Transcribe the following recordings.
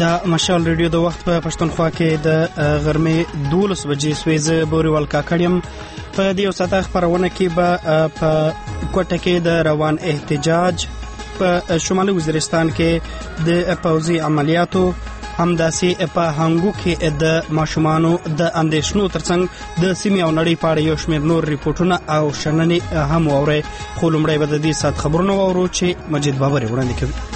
دا مشال ریډیو د وخت په پښتونخوا کې د غرمې 12 بجې سوي زه بوريوال کاکړم. په دې وساته خبرونه کې به په کوټه کې د روان احتجاج په شمالي وزیرستان کې د پوځي عملیاتو همداسې په هنګو کې د ماشومانو د اندېښنو ترڅنګ د سیمې او نړۍ په اړه یو شمېر نور ریپورتونه او شننې هم واورئ. خو لومړی به د دې ساعت خبرونه واورو چې مجید بابر وړاندې کوي.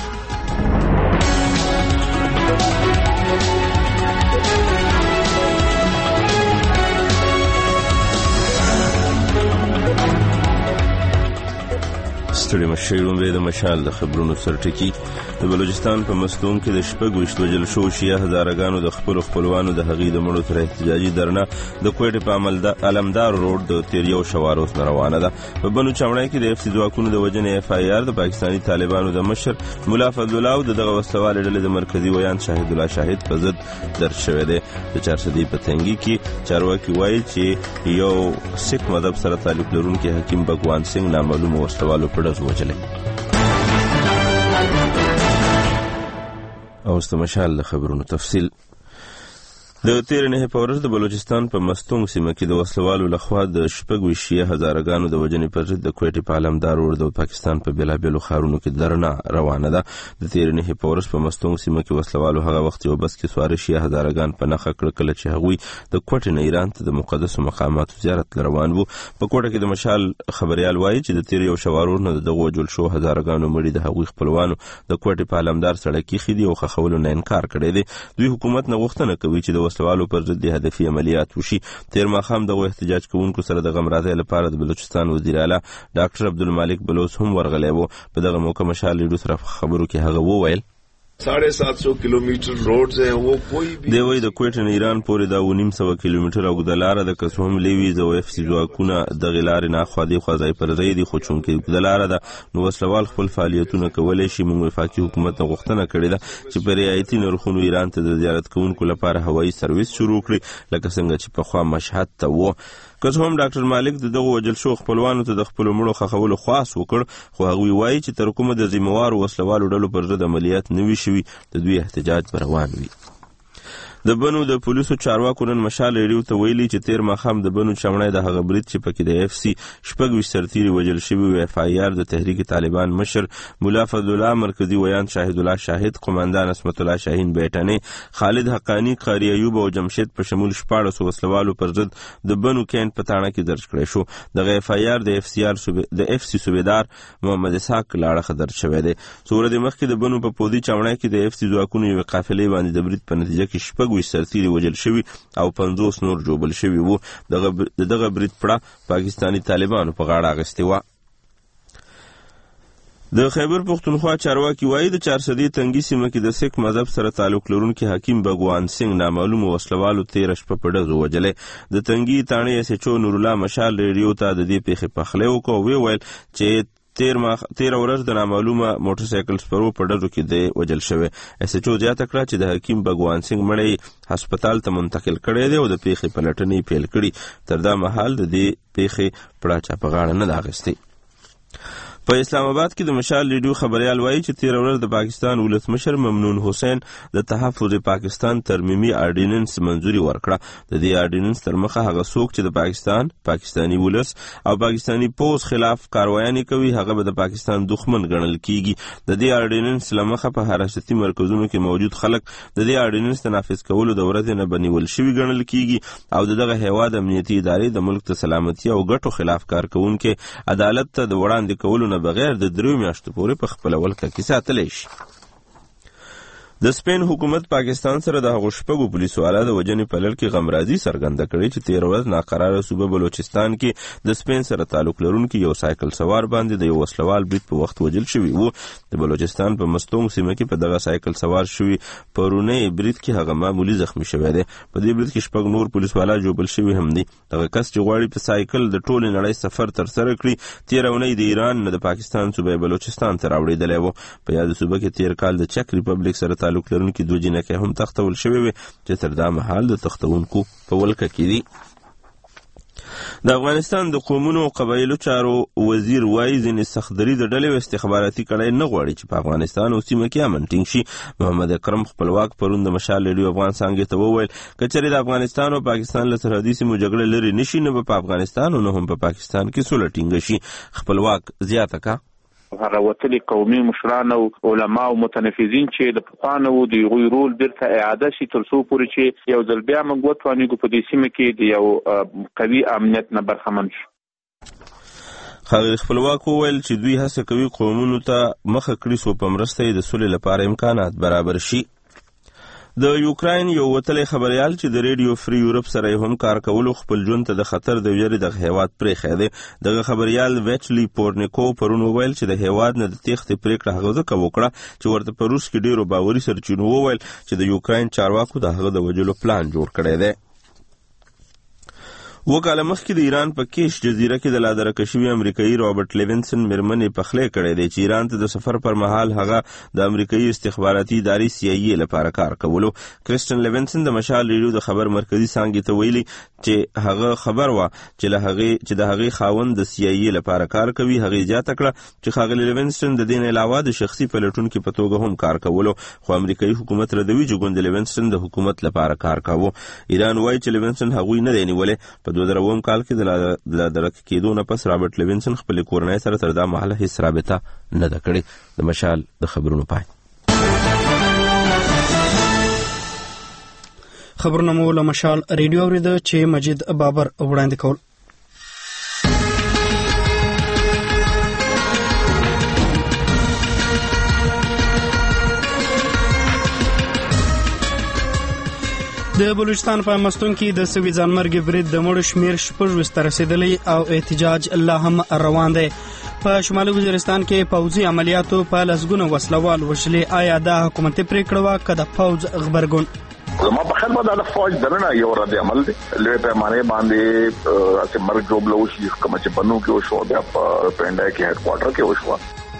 ستړي مشي لومړی د مشال د خبرونو سرټکی. د بلوچستان په مستون کې د 26 وجل شو شیعه هزارګانو د خپلوانو د هغې د مړو تر احتجاجي درنه د کوټې په علمدار روډ د تیریو شوارو سره روانه ده. په بنو چمړای کې د اف سی ځواکونو د وجنې اف آی آر د پاکستاني طالبانو د مشر مولا فضل الله او دغه وسلوال ډلې د مرکزی ویان شاهد الله شاهد په ضد درج شوی دی. د 400 په تنګي کې چارواکي وایي چې یو سیک مذهب سره تعلق لرونکي حکیم بګوان سنگ نامعلوم وسلوالو په ډز وجلې. او استمشال د خبرونو تفصیل. د 13 په ورځ د بلوچستان په مستونګ سیمه کې د وسلوالو لخوا د 26 هزارګانو د وجنې پر ضد د کوټې په علمدار روډ د پاکستان په بلابلو ښارونو کې درنه روانه ده. د 13 په ورځ په مستونګ سیمه کې وسلوالو هغه وخت یو بس کې سوار 6 هزارګان په نخښه کړ کله چې هغوی د کوټې نه ایران ته د مقدسو مقاماتو زیارت روان وو. په کوټه کې د مشال خبريال وایي چې د 13 شوارونو دغه وجل شو هزارګانو مړي د هغوی خپلوانو د کوټې په علمدار سړک کې خېدي او خخولو نه انکار کړی دی. دوی حکومت نه غوښتنه کوي چې د وسلوالو پر ضد هدفي عملیات وشي. تیر ماښام دغه احتجاج کوونکو سره د غمراتۍ لپاره د بلوچستان وزیر اعلی ډاکټر عبدالمالک بلوچ هم ورغلی وو. په دغه موقع مشال ریډیو سره خبرو کې هغه وویل 750 کیلومتر روډز ہیں وہ کوئی بھی دی وای د کوټه نه ایران پورې دا 900 کیلومتر او د لار د کسوم لیوی زو اف سی ځواکونه د غلار نه خو دی خو ځای پر ځای دی خو چون کې د لار د نو وسلوال خپل فعالیتونه کولای شي. موږ وفاقي حکومت غوښتنه کړې ده چې په رعایتي نرخونو ایران ته د زیارت کوونکو لپاره هوایي سرویس شروع کړي لکه څنګه چې په خوا مشهد ته وو. که هم ډاکټر مالک دغه وجل شو خپلوانو ته د خپل مړو خخولو خاص وکړ خو هغه وایي چې تر کومه د ذمہوار وسلوالو ډلو پر ضد عملیات نه وي شوي د دوی احتجاج روان وي. د بنو د پولیسو چارواکو نن مشال ریډیو ته ویلي چې تیر ماښام د بنو چمړای د هغه برید چې پکې د اف سی 26 سرتیري وجل شوي او اف آی آر د تحریک طالبان مشر مولا فضل الله مرکزی ویان شاهد الله شاهد قومندان اسمت الله شاهین بیٹنه خالد حقانی قاری ایوب او جمشید په شمول 14 وسلوالو پر ضد د بنو کین په تاڼه کې درج کړی شو. د اف آی آر د اف سی صوبیدار محمد اسحاق لاړه درج شوی دی. سورې د مخکې د بنو په پودي چمړای کې د اف سی ځواکونو یو قافلې باندې د برید په نتیجه کې سرتیري وجل شوي او 50 نور جوبل شوي وو. دغه برید پړه پاکستانی طالبانو په غاړه اخیستې وه. د خیبر پختونخوا چارواکي وایي د 400 تنګي سیمه کې د سیک مذهب سره تعلق لرونکي حکیم بګوان سنگ نامعلوم وسلوالو 13 شپه په ډزو وجلې. د تنګي تاڼې اس ایچ او نور الله مشال ریډیو ته د دې پیښې پخلی وکړ ویل چې 13 ورځ د نامعلومه موټر سایکل سپرو په ډزو کې د وجل شوی. اس ایچ او زیاته کړه چې د حکیم بګوان سنگ مړی هسپتال ته منتقل کړی دی او د پیښې پلټنې پیل کړي. تر دا مهال د دې پیښې پړه چا په غاړه نه اخیستې. په اسلام آباد کې د مشال ریډیو خبريال وایي چې 13 ورځ د پاکستان ولسمشر ممنون حسین د تحفظ پاکستان ترمیمي آرډیننس منځوري ورکړه. د دې آرډیننس تر مخه هغه څوک چې د پاکستاني ولس او پاکستاني پوز خلاف کاروایي کوي هغه به د پاکستان دښمن ګڼل کیږي. د دې آرډیننس لمخه په حراستي مرکزونو کې موجود خلک د دې آرډیننس تنفيذ کولو د ورځې نه بنول شوی ګڼل کیږي او دغه هیواد امنیتي ادارې د ملک ته سلامتي او ګټو خلاف کار کوونکي عدالت ته د وړاندې کولو نه بغیر د 3 میاشتو پورې په خپل ولکه کې ساتلی شي. د سپین حکومت پاکستان سره د هغو شپږو پولیسو اعلی د وجنې په لړ کې غمرازي څرګنده کړې چې 13 ورځ ناقراره صوبه بلوچستان کې د سپین سره تعلق لرونکي یو سایکل سوار باندې د یو وسلوال برید په وخت وجل شوی وو. د بلوچستان په مستونګ سیمه کې په دغه سایکل سوار شوی پرونی برید کې هغه معمولی زخمی شوی دی. په دې برید کې شپږ نور پولیسوالا جوبل شوی هم دي. دغه کس چې غواړي په سایکل د ټولې نړۍ سفر تر سره کړي 13 اونۍ د ایران نه د پاکستان صوبه بلوچستان ته راوړېدلی وو. په یاد صوبه کې تیر کال د چک ریپبلیک سره تعلق لرونکي دوه جنکې هم تختول شوی وي چې تر دا مهال د تختونکو په ولکه کې دي. د افغانستان د قومونو او قبایلو چارو وزیر وایي ځینې سختدري د ډلې استخباراتي کړۍ نه غواړي چې په افغانستان او سیمه کې امن ټینګ شي. محمد اکرم خپلواک پرون د مشال ریډیو افغان څانګې ته وویل که چېرې د افغانستان او پاکستان له سرحدي سیمو جګړه لرې نه شي نو به په افغانستان او نه هم په پاکستان کې سوله ټینګه شي. خپلواک زیاته کا هغه وتلي قومي مشران او علما او متنفذین چې د پخوانو د هغوی رول بیرته اعاده شي تر څو پورې چې یو ځل بیا موږ وتوانیږو په دې سیمه کې د یو قوي امنیت نه برخمن شو. ښاغلي خپلواک وویل چې دوی هڅه کوي قومونو ته مخه کړي څو په مرسته یې د سولې لپاره امکانات برابر شي. د یوکراین یو وتلی خبریال چې د ریډیو فری یورپ سره هم کار کولو خپل ژوند ته د خطر د ویرې د هیواد پرېښی دی. دغه خبریال ویچلی پورنیکو پرون وویل چې د هیواد نه د تېښتې پرېکړه هغه ځکه وکړه چې ورته په روس کې ډېرو باوري سرچینو وویل چې د یوکراین چارواکو د هغه د وژلو پلان جوړ کړی دی. وکاله مخکې د ایران په کیش جزیره کې د لادرکه شوي امریکایي رابرټ لیونسن مېرمنې پخلی کړی دی چې ایران ته د سفر پر مهال هغه د امریکایي استخباراتي ادارې CIA لپاره کار کولو. کریسټن لیونسن د مشال ریډیو د خبر مرکزي څانګې ته ویلي چې هغه خبر وه چې د هغې خاوند د CIA لپاره کار کوي. هغې زیاته کړه چې ښاغلي لیونسن د دې نه علاوه د شخصي پلټونکي په توګه هم کار کولو خو امریکایي حکومت ردوي چې ګوند لیونسن د حکومت لپاره کار کاوه. ایران وایي چې لیونسن هغوی نه دی نیولی. په 2000 کال کې د لادرکه کېدو نه پس رابرټ لیونسن خپلې کورنۍ سره تر دا مهاله هیڅ رابطه نه ده کړې. د مشال د خبرونو پای. خبرونه مو له مشال ریډیو اورېده چې مجید بابر وړاندې کول. د بلوچستان په مستون کې د سوي ځانمرګي برید د مړو شمېر 26 ته رسېدلی او احتجاج لا هم روان دی. په شمالي وزیرستان کې پوځي عملیاتو په لسګونو وسلوال وژلي. آیا دا حکومتي پرېکړه وه که د پوځ غبرګون؟ زما په خیال باندې د فوج دننه یو رد عمل دی لوی پیمانې باندې چې مرګ جوړ وشي کوم چې بنو کې وشو بیا په پنډای کې هډ کوارټر کې وشو.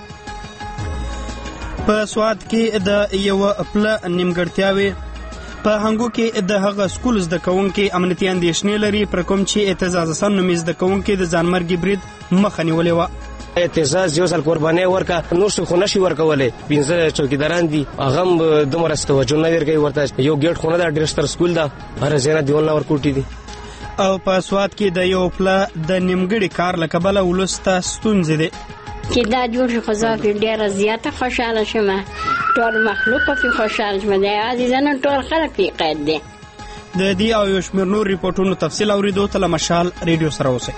په سواد کې د یو خپل نیمګړتیاوې په هنګو کې د هغه سکول زده کوونکي امنیتي اندېښنې لري پر کوم چې اعتزاز حسن نومي زده کوونکي د ځانمرګي برید مخه نیولې وه. اعتزاز یو ځل قرباني ورکه نور څه خو نشي ورکولی. 15 چوکیداران دي هغه هم دومره توجه نه ورکوي. ورته یو ګیټ خونه ده ډېر ستر سکول ده هر ځای نه دیوالونه ورکوټي دي. او په سواد کې د یو پله د نیمګړي کار له کبله ولس ته ستونزې دي چې دا جوړ شي. خو زه پرې ډېره زیاته خوشحاله شوم. ټول مخلوق پکې خوشحاله شوم. د عزیزانو ټول خلک پرې قید دي. د دې او یو شمېر نور ریپورټونو تفصیل اورېدو ته له مشال ریډیو سره اوسئ.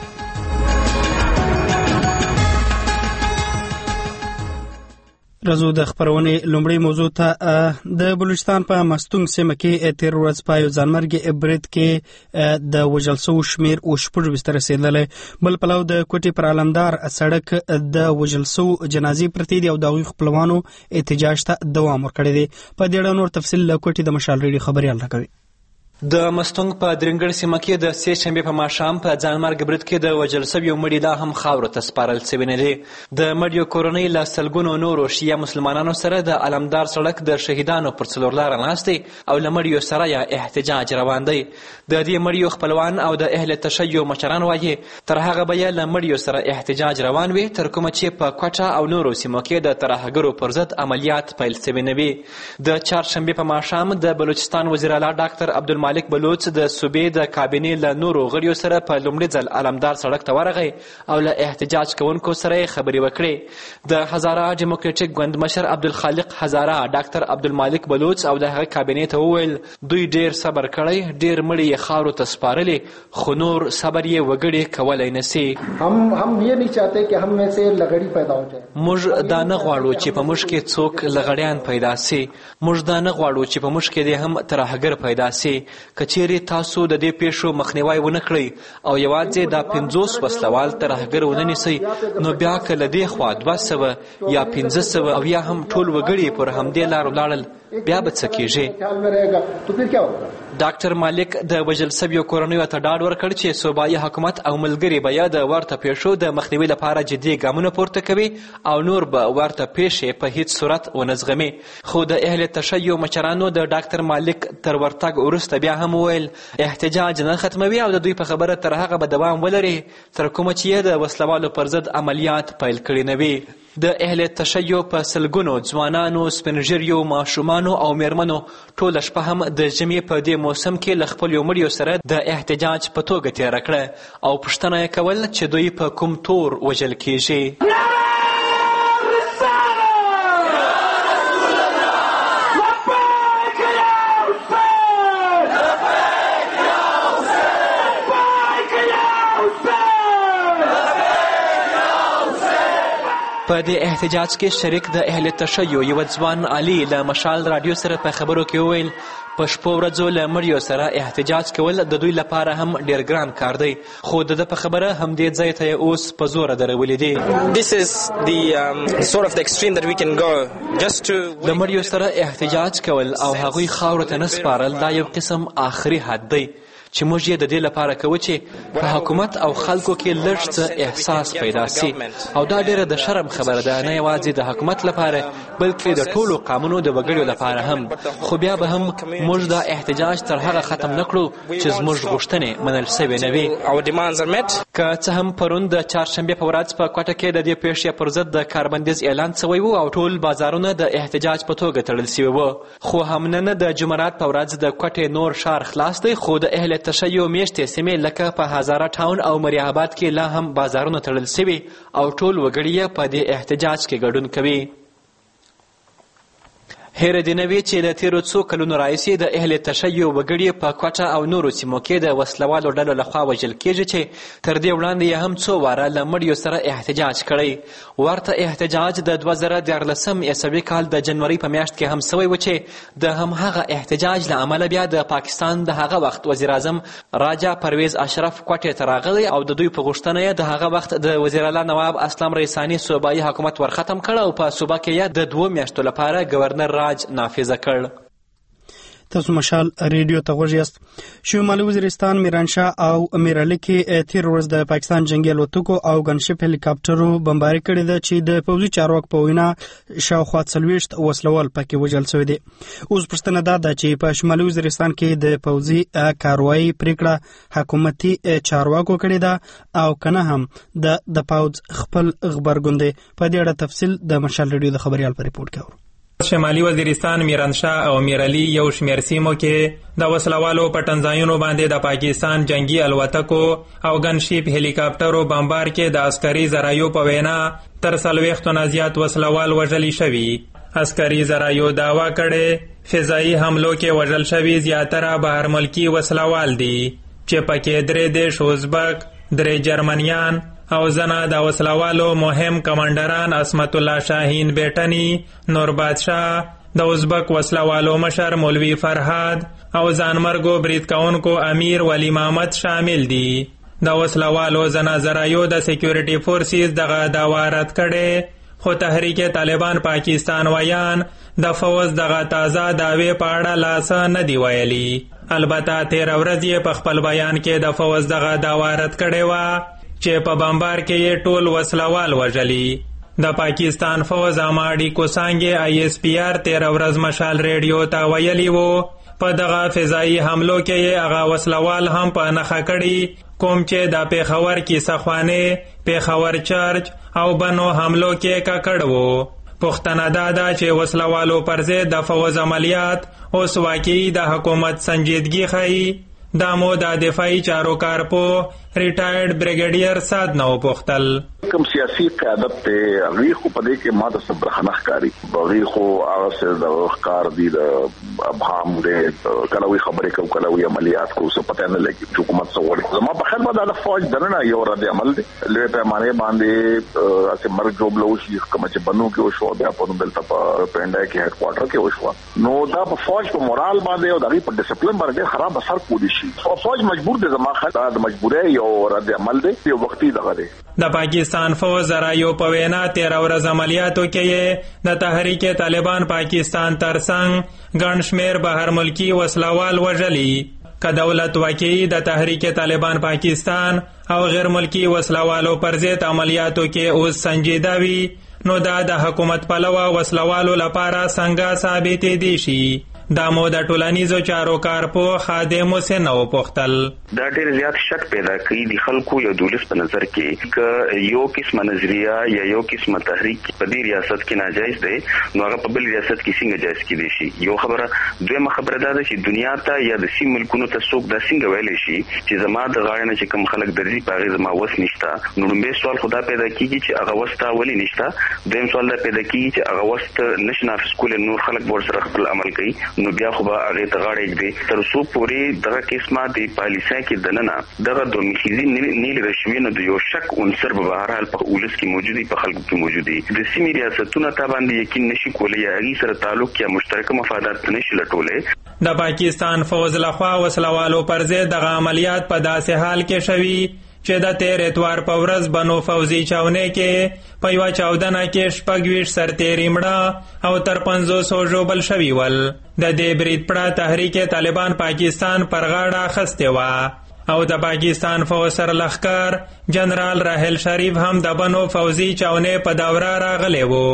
رزو د خبرونې لومړی موضوع ته د بلوچستان په مستونګ سیمه کې تیر ورځ په یو ځانمرګي برید کې د وژل شوو شمېر 26 ته رسېدلی. بل پلو د کوټې پر علمدار سړک د وژل شوو جنازې پرتې دي او د هغوی خپلوانو احتجاج ته دوام ورکړی دی. په دې اړه نور تفصیل له کوټې د مشال ریډیو خبریال راکوي. د مستونګ په درنګړ سیمه کې د سې شنبې په ماښام په ځانمرګ برید کې د وژل شویو مړي لا هم خاورو ته سپارل شوي نه دي. د مړیو کورنۍ له سلګونو نورو شیعه مسلمانانو سره د علمدار سړک د شهیدانو پر څلور لاره ناست دي او له مړیو سره یې احتجاج روان دی. د دې مړیو خپلوان او د اهل تشیع مشران وایي تر هغه به یې له مړیو سره احتجاج روان وي تر کومه چې په کوټه او نورو سیمو کې د ترهګرو پر ضد عملیات پیل شوي نه وي. د چهارشنبې په ماښام د بلوچستان وزیر اعلی ډاکټر عبدالمالک بلوچ د صوبې د کابینې له نورو غړیو سره په لومړي ځل علمدار سړک ته ورغی او له احتجاج کوونکو سره یې خبرې وکړې. د هزاره ډیموکراټیک ګوند مشر عبدالخالق هزاره ډاکټر عبدالمالک بلوچ او د هغه کابینې ته وویل دوی ډېر صبر کړی ډېر مړي یې خاورو ته سپارلې خو نور صبر یې وګړي کولی نه سي. هم یہ نہیں چاہتے کہ ہم میں سے لغړی پیدا ہو جائے. موږ دا نه غواړو چې په موږ کې څوک لغړیان پیدا سي. موږ دا نه غواړو چې په موږ کې دې هم ترهګر پیدا سي. چیرې تاسو د دې پیښو مخنیوی ونه کړئ او یوازې دا 50 وسلوال ترهګر ونه نیسئ نو بیا که له دې خوا 200 یا 500 او یا هم ټول وګړي پر همدې لار ولاړل بیا به څه کېږي. ډاکټر مالک د وژل شویو کورنیو ته ډاډ ورکړ چې صوبایي حکومت او ملګري به یا د ورته پیښو د مخنیوي لپاره جدي ګامونه پورته کوي او نور به ورته پیښې په هیڅ صورت ونه زغمي. خو د اهل تشیع مشرانو د ډاکټر مالک تر ورتګ وروسته بیا هم وویل احتجاج نه ختموي او د دوی په خبره تر هغه به دوام ولري تر کومه چې د وسلوالو پر ضد عملیات پیل کړي نه وي. د اهل تشیع په سلګونو ځوانانو، سپینږیریو، ماشومانو او میرمنو ټوله شپه هم د ژمي په دې موسم کې له خپلو مړیو سره د احتجاج په توګه تېره کړه او پوښتنه یې کول چې دوی په کوم تور وژل کیږي. په دې احتجاج کې شریک د اهل تشیع یو ځوان علي له مشال رادیو سره په خبرو کې وویل په شپو ورځو له مړیو سره احتجاج کول د دوی لپاره هم ډېر ګران کار دی، خو د ده په خبره همدې ځای ته یې اوس په زوره درولي دي. د مړیو سره احتجاج کول او هغوی خاورو ته نه سپارل دا یو قسم آخري حد دی چې موږ یې د دې لپاره کوو چې په حکومت او خلکو کې لږ څه احساس پیدا سي او دا ډېره د شرم خبره ده، نه یوازې د حکومت لپاره بلکې د ټولو قامونو د وګړو لپاره هم. خو بیا به هم موږ دا احتجاج تر هغه ختم نه کړو چې زموږ غوښتنې منل سوې نه وي. که څه هم پرون د چهارشنبې په ورځ په کوټه کې د دې پیښې پر ضد د کاربندیز اعلان سوی و او ټول بازارونه د احتجاج په توګه تړل سوي وو، خو همننه د جمعرات په ورځ د کوټې نور ښار خلاص دی، خو د اهل تشیع میشتې سیمې لکه په هزاره ټاون او مریم آباد کې لا هم بازارونه تړل سوي او ټول وګړي یې په دې احتجاج کې ګډون کوي. هیره دې نه وي چې له تېرو څو کلونو راهیسې د اهل تشیع وګړي په کوټه او نورو سیمو کې د وسلوالو ډلو لخوا وژل کېږي چې تر دې وړاندې یې هم څو واره له مړیو سره احتجاج کړی. ورته احتجاج د 2014 عیسوي کال د جنوري په میاشت کې هم سوی و چې د همهغه احتجاج له امله بیا د پاکستان د هغه وخت وزیر اعظم راجا پرویز اشرف کوټې ته راغلی او د دوی په غوښتنه یې د هغه وخت د وزیراعلی نواب اسلام ریساني صوبایي حکومت ورختم کړ او په صوبه کې یې د 2 میاشتو لپاره گورنر راج نافذه کړ. تاسو مشال ریډیو ته غوږ یاست. شمالي وزیرستان میرانشاه او میرعلي کې تیر ورځ د پاکستان جنگي الوتکو او ګنشپ هلیکاپټرو بمباري کړې ده چې د پوځي چارواکو په وینا شاوخوا 40 وسلوال پکې وژل شوي دي. اوس پوښتنه دا ده چې په شمالي وزیرستان کې د پوځي کاروایي پریکړه حکومتي چارواکو کړې ده او کنه هم د پوځ خپل خبرګون دی. په دې اړه تفصیل د مشال ریډیو د خبريال په ریپورت کې شمالي وزیرستان میرانشاه او میرعلي یو شمیر سیمو کې د وسلوالو پټنځایونو باندې د پاکستان جنگي الوتکو او ګنشپ هلیکاپټرو بمبار کې د عسکري ذرایعو په وینا تر 40 نه زیات وسلوال وژل شوي. عسکري ذرایعو داوا کړي فضایي حملو کې وژل شوي زیاتره بهر ملکی وسلوال دي چې پکې 3 دیش ازبک، 3 جرمنیان او زنه د وسلوالو مهم کمانډران عصمت الله شاهین بیٹنی، نور بادشاه، د ازبک وسلوالو مشر مولوی فرهاد او ځانمرګو برید کوونکو امیر ولی محمد شامل دي. د وسلوالو زنه ذرایعو د سکیورټي فورسز دغه دعوا رد کړې، خو تحریک طالبان پاکستان ویان د فوز دغه تازه دعوی په اړه لاس نه دی ویلي. البته 13 ورځې په خپل بیان کې د فوز دغه دعوا رد کړې وه چې په بمبار کې یې ټول وسلوال وژلي. د پاکستان فوز اماډي کوسانګي ISPR 13 ورځ مشال ریډیو ته ویلي وو په دغه فضایي حملو کې یې هغه وسلوال هم په نښه کړي کوم چې د پیښور کې سخوانه، پیښور چرچ او بنو حملو کې ککړ وو. پښتنه دا ده چې وسلوالو پر ضد د فوز عملیات اوس واقعي د حکومت سنجیدګي ښیي. دا مو د دفاعي چارو کارپو ریټایرډ بریګیډیر سات نو پختل کوم سیاسي قیادت ته هغه خو په دې کې ماده صبر خنخکاری هغه خو هغه سره د ښکار دي د ابهام دې کلوي خبرې کوم کلوي عملیات کو څه پته نه لګي حکومت څو وړي ما په خیر باندې د فوج درنه یو رد عمل دي لوی پیمانه باندې اسه مرګ جوړ لوشي کوم چې بنو کې شو بیا په دلته په پنده کې هډ کوارټر کې وشو نو دا په فوج په مورال باندې او دغه په ډیسپلین باندې خراب اثر کولی شي فوج مجبور دي زما خاطر د مجبورۍ یو رد عمل دی یو وختي دغه دی د پاکستان فوج ذرایو په وینا 13 ورځ عملیاتو کې د تحریک طالبان پاکستان ترڅنګ ګڼ شمېر بهر ملکی وسلوال وژلي. که دولت واقعي د تحریک طالبان پاکستان او غیر ملکی وسلوالو پر ضد عملیاتو کې اوس سنجیده وي نو دا د حکومت پلوه وسلوالو لپاره څنګه ثابتې دي شي. دا مو د ټولنیزو چارو کارپوه خادم حسین او پختل دا ډېر زیات شک پیدا کوي د خلکو یو دولس په نظر کې ک یو قسمه نظریه یا یو قسمه تحریک په دې ریاست کې ناجایز دی نو هغه په بل ریاست کې څنګه جایز کېدی شي. یو خبره دویمه خبره دا ده چې دنیا ته یا د سیم ملکونو ته څوک دا څنګه ویلی شي چې زما د غاړې نه چې کوم خلک درځي په هغې زما وس نشته. نو لومبی سوال خو دا پیدا کېږي چې هغه وس ته ولې نشته. دویم سوال دا پیدا کېږي چې هغه وس ته نشي نافظ کولی نور خلک به ورسره خپل عمل کوي نو بیا خو به هغې ته غاړه ږدي تر څو پورې دغه قسمه د پالیسۍ کې دننه دغه دومیخیزي نه لیده شوي نو د یو شک عنصر به بهرحال په ولس کې موجود وي، په خلکو کې موجود وي. د سیمې ریاستونه تا باندې یقین نشي کولی یا هغې سره تعلق یا مشترکه مفادات نشي لټولی. د پاکستان فوج لخوا وسلوالو پر ضد دغه عملیات په داسې حال کې شوي چې د 13 اتوار په ورځ بنو فوزي چاونې کې په یوه چاودنه کې 26 سرتیري مړه او تر 500 ژوبل شوي ول. د دې برید پړه تحریک طالبان پاکستان پر غاړه اخیستې وه او د پاکستان فوج سرلښکر جنرال راحل شریف هم د بنو فوزي چاونې په دوره راغلی و.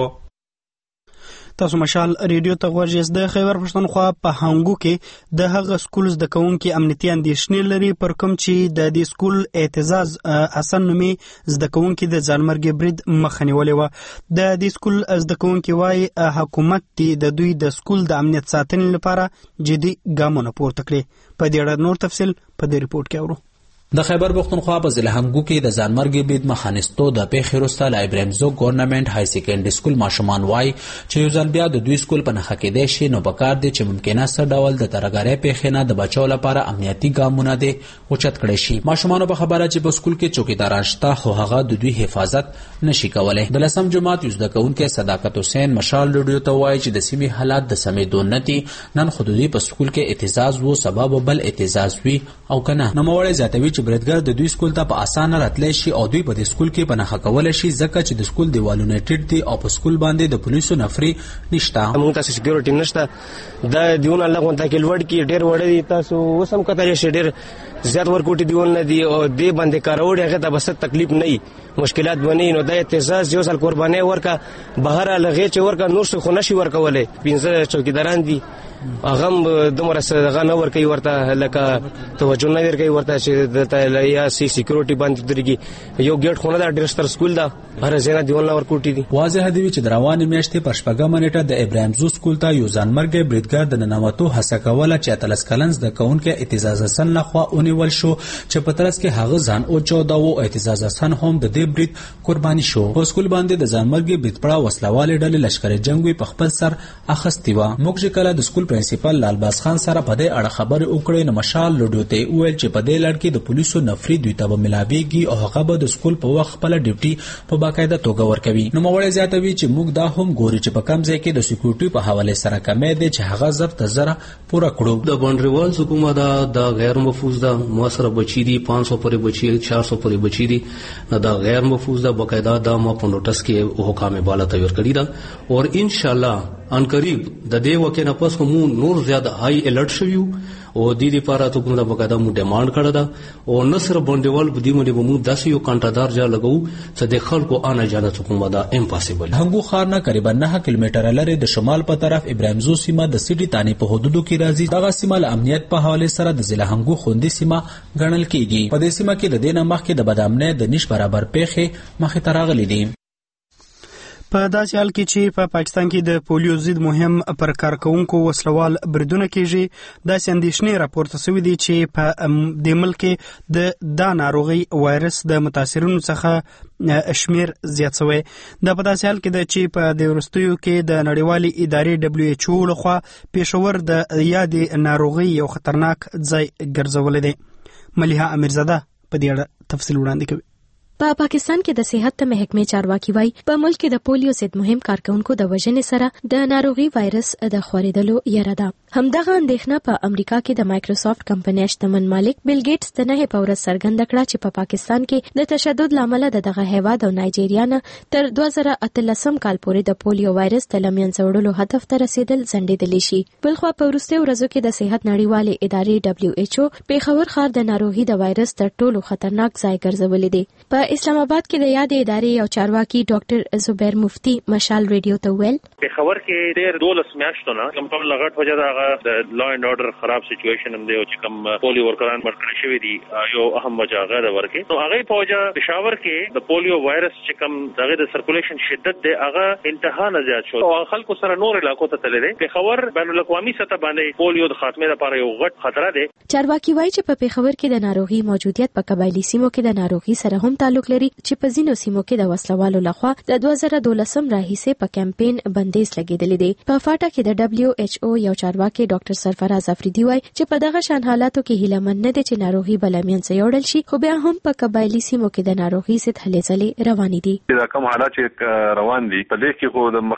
تاسو مشال ریډیو ته غوږ یاست. د خیبر پښتونخوا په هانګو کې د هغه سکول زده کوونکي امنیتي اندېښنې لري پر کوم چې د دې سکول اعتزاز حسن نومي زده کوونکي د ځانمرګي برید مخه نیولې وه. د دې سکول زده کوونکي وایي حکومت د دوی د سکول د امنیت ساتنې لپاره جدي ګامونه پورته کړي. په دې اړه نور تفصیل په دې رپورټ کې اورو. د خیبر پښتونخوا په ضلع هنګو کې د ځانمرګي برید مخه نیستو د پیښې وروسته له ابراهیمزو ګورنمنټ های سیکنډري سکول ماشومان وایي چې یو ځل بیا د دوی سکول په نښه کېدی شي نو پکار دی چې ممکنه څه ډول د ترهګرۍ پیښې نه د بچو لپاره امنیتي ګامونه دې اوچت کړی شي. ماشومانو په خبره چې په سکول کې چوکیداران شته خو هغه د دوی حفاظت نشي کولی. د 10م جماعت یو زده کوونکی صداقت حسین مشال ریډیو ته وایي چې د سیمې حالات د سمېدو نه دي. نن خو د دوی په سکول کې اعتزاز و سبب بل اعتزاز وي او که نه. نوموړی زیاتوي چې بریدګر د دوی سکول ته په اسانه راتلی شي او دوی په دې سکول کې په نښه کولی شي ځکه چې د سکول دیوالونه ټیټ دي او په سکول باندې د پولیسو نفري نشته. موږ تاسو سکیورټي نشته دا دیونه الله غونډه کې لوړ کې ډېر وړ دي. تاسو اوس هم کتلی شئ ډېر زیات ورکوټي دیول نه دي او دې باندې کاروړي هغه ته بس تکلیف نه وي مشکلات بني نو د اعتزاز یو ځل قرباني ورکا بهر لغې چې ورکا نور څه خو نشي ورکولای. 15 چوکیداران دي هغه دومره څه نه ورکوي ورته لکه توجه نه ورکوي ورته چې د یا سکیورټي باندې درګي یو ګیټ خونه دا ډیر ستر سکول دا هر ځای دیول نه ورکوټي دي. واضح دی چې روانه میاشتې په شپږمه نیټه د ابراهیمزو سکول ته یو ځانمرګي بریدګر د ننوتو هڅه کوله چې 13 کلن زده کوونکی اعتزاز حسن لخوا ونیول شو چې په ترڅ کې هغه ځان او چودا و اعتزاز حسن هم د دې برید قرباني شو. په سکول باندې د ځانمرګي برید پړه وسلواله ډلې لشکري جنگوي په خپل سر اخستي و. موږ چې کله د سکول پرنسپل لالباس خان سره په دې اړه خبرې وکړې نو مشال لډو ته ویل چې په دې لړ کې د پولیسو نفري دوی ته ملابيږي او هغه به د سکول په وخت خپل ډیوټي په باقاعده توګه ورکوي. نو موږ زیاتوي چې موږ دا هم ګوري چې په کم ځای کې د سکیورټي په حواله سره کمې دي چې هغه ضبط زره پوره کړو. د باونډریوال حکومت دا غیر مفوض ده موثر بچی دي 500 پورې بچی 400 پورې بچی دي نه دا غیر مفوض ده باقاعده دا ما په نوټس کې حکام بالا تیار کړی ده او ان شاء الله ان قریب د دې وکه نه پس کوم نور زیاده هاي الرټ شویو او د دې لپاره ته کومه باقاعده مو ډیماند کړه ده او نصر باندېوال بدی مونږ مو داسې یو کانټادار جا لګو چې د خلکو انا جاده حکومت دا امپاسیبل. هنګو ښار نه قریبا 9 کیلومتره لري د شمال په طرف ابراهیمزو سیمه د سیټي تانی په حدودو کې راځي. دغه سیمه له امنیت په حواله سره د ضلع هنګو خوندې سیمه ګڼل کیږي. په دې سیمه کې د دینه مخکې د بدامنۍ د نش برابر پیښې مخې ته راغلي دي. په داسې حال کې چې په پاکستان کې د پولیو ضد مهم پر کارکونکو وسلوال بریدونه کیږي داسې اندېښنې راپورته شوې دي چې په دې ملک کې د ناروغي وایرس د متاثرینو څخه شمیر زیات شوی. دا په داسې حال کې ده چې په دې وروستیو کې د نړیوالې ادارې WHO لخوا پېښور د یادې ناروغي یو خطرناک ځای ګرځولی دی. ملیحه امیرزاده په دې اړه تفصیل وړاندې کوي. په پاکستان کې د صحت محکمې چارواکي وایي په ملک کې د پولیو ضد مهم کارکونکو د وژنې سره د ناروغي وایرس د خورېدلو یره ده. همدغه اندېښنه په امریکا کې د مایکروسافټ کمپنۍ شتمن مالک بیل ګیټس د 9 په ورځ څرګنده کړه چې په پاکستان کې د تشدد لامل د دغه هیواد او نایجیریا نه تر 2013 کال پورې د پولیو وایرس د لمنځه وړلو هدف ته رسیدل ځنډېدلی شي. بلخوا په وروستیو ورځو کې د صحت نړیوالې ادارې WHO پیښور ښار د ناروغي د وایرس تر ټولو خطرناک ځای ګرځولې دی. په اسلام آباد کې د یادې ادارې او چارواکي ډاکټر زبیر مفتی مشال ریډیو ته ویل پیښور کې ډېر 12 میاشتو نه کوم په لغټ وجه دا د لا اینډ اورډر خراب سچويشن هم دی او چې کوم پولیو ورکران مرکړی شوی دی یو اهم وجه غیر ورکه نو هغه په وجه پېښور کې د پولیو وایرس چې کوم دغه د سرکولیشن شدت دی هغه انتها نه زیات شو او خلکو سره نور علاقو ته تللی دی. پیښور بین الاقوامي سطح باندې پولیو د خاتمه لپاره یو غټ خطر دی. چارواکي وایي چې په پیښور کې د ناروغي موجودیت په قبایلی سیمو کې د ناروغي سره هم تعلق لري چې په ځینو سیمو کې د وسلوالو لخوا د 2012 راهیسې په کمپاین بندیز لګیدلې دی. په فاټا کې د WHO یو چارواکي ډاکټر سرفراز افریدي وایي چې په دغه شان حالاتو کې هیله نه دي چې ناروغي بلمین څه یوړل شي خو بیا هم په قبایلی سیمو کې د ناروغي ضد هلې ځلې روانې دي. دا کوم حالات چې روان دي په دې کې خو د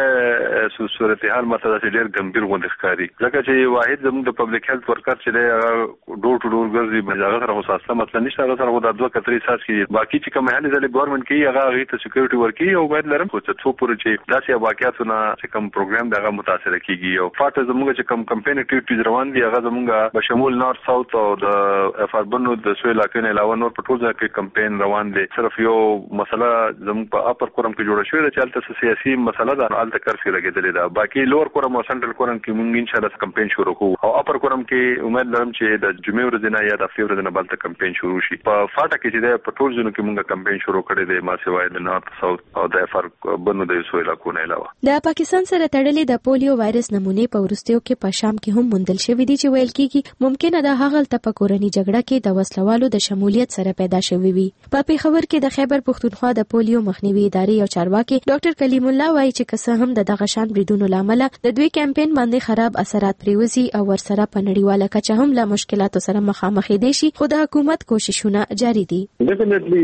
مخنیوي صورتحال ماته ډېر ګمبیر غوندې ښکاري ځکه چې واحد زموږ د پبلک هیلث ورکر چې دی ډور ټو ډور ګرځي هغه سره خو ساسته مثلا نشته هغه سره د 2 کتري ساس کې باقي چې کوم هلې ځلې ګورنمنت کې هغه ته سکیورټي ورکي او باید لرم خو څه پورې چې داسې واقعیتونه چې کوم پروګرام دغه متاثر کیږي او فاټه زموږ چې کوم کمپاین اکټیویټیز روان دي هغه زموږ بشمول نارث ساوث او د افربنو د سویل علاقې نه علاوه نور په ټول ځای کې کمپاین روان دي. صرف یو مسله زموږ په اپر کورم کې جوړه شوې ده چې البته سیاسي مسله ده البته کرسي لګیدلې ده. باقي لوور کورم او سنټرل کورم کې موږ ان شاء الله کمپاین شروع کوو او اپر کورم کې امید لرم چې د جمعې ورځ نه یا د هفتې ورځ نه بل کمپاین شروع شي. په فاټه کې چې په ټول ځینو کې موږ کمپاین شروع کړی دی ما سوای د نارث ساوث او د افربنو د سویل علاقو نه علاوه. د پاکستان سره تړلې د پولیو وایرس نمونې په وروستیو کې په شام کې هم موندل شوې دي چې ویل کېږي ممکنه ده هغه په کورنۍ جګړه کې د وسلوالو د شمولیت سره پیدا شوې وي. په پیښور کې د خیبر پښتونخوا د پولیو مخنیوي ادارې او چارواکي ډاکټر کلیم الله وایي چې که هم د دغه شان بریدونو لامل د دوی کمپاین باندې خراب اثرات پریوزي او ورسره په نړیواله کچه هم له مشکلاتو سره مخامخ دي شي خو د حکومت کوششونه جاري دي. ډیفینټلی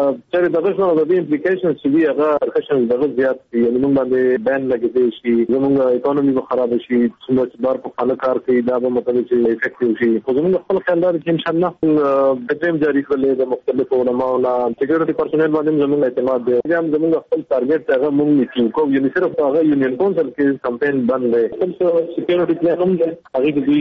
چې دغه څه د امپلیکیشنز چې هغه خشن دغه زیات یعنی موږ باندې بین لګیدي شي زموږ اکانومي به خراب شي څومره بار په خلک کار کوي دا به مطلب چې افیکټیو شي خو زموږ خپل خیال دی چې ان شاء الله د جاری کولې د مختلفو علماء او سکیورټي پرسونل باندې زموږ اعتماد دی چې هم زموږ خپل ټارګټ هغه موږ نیسو کوم یعنی صرف هغه یونین کونسل کې کمپاین بند دی خپل سکیورټي پلان هم دی هغه د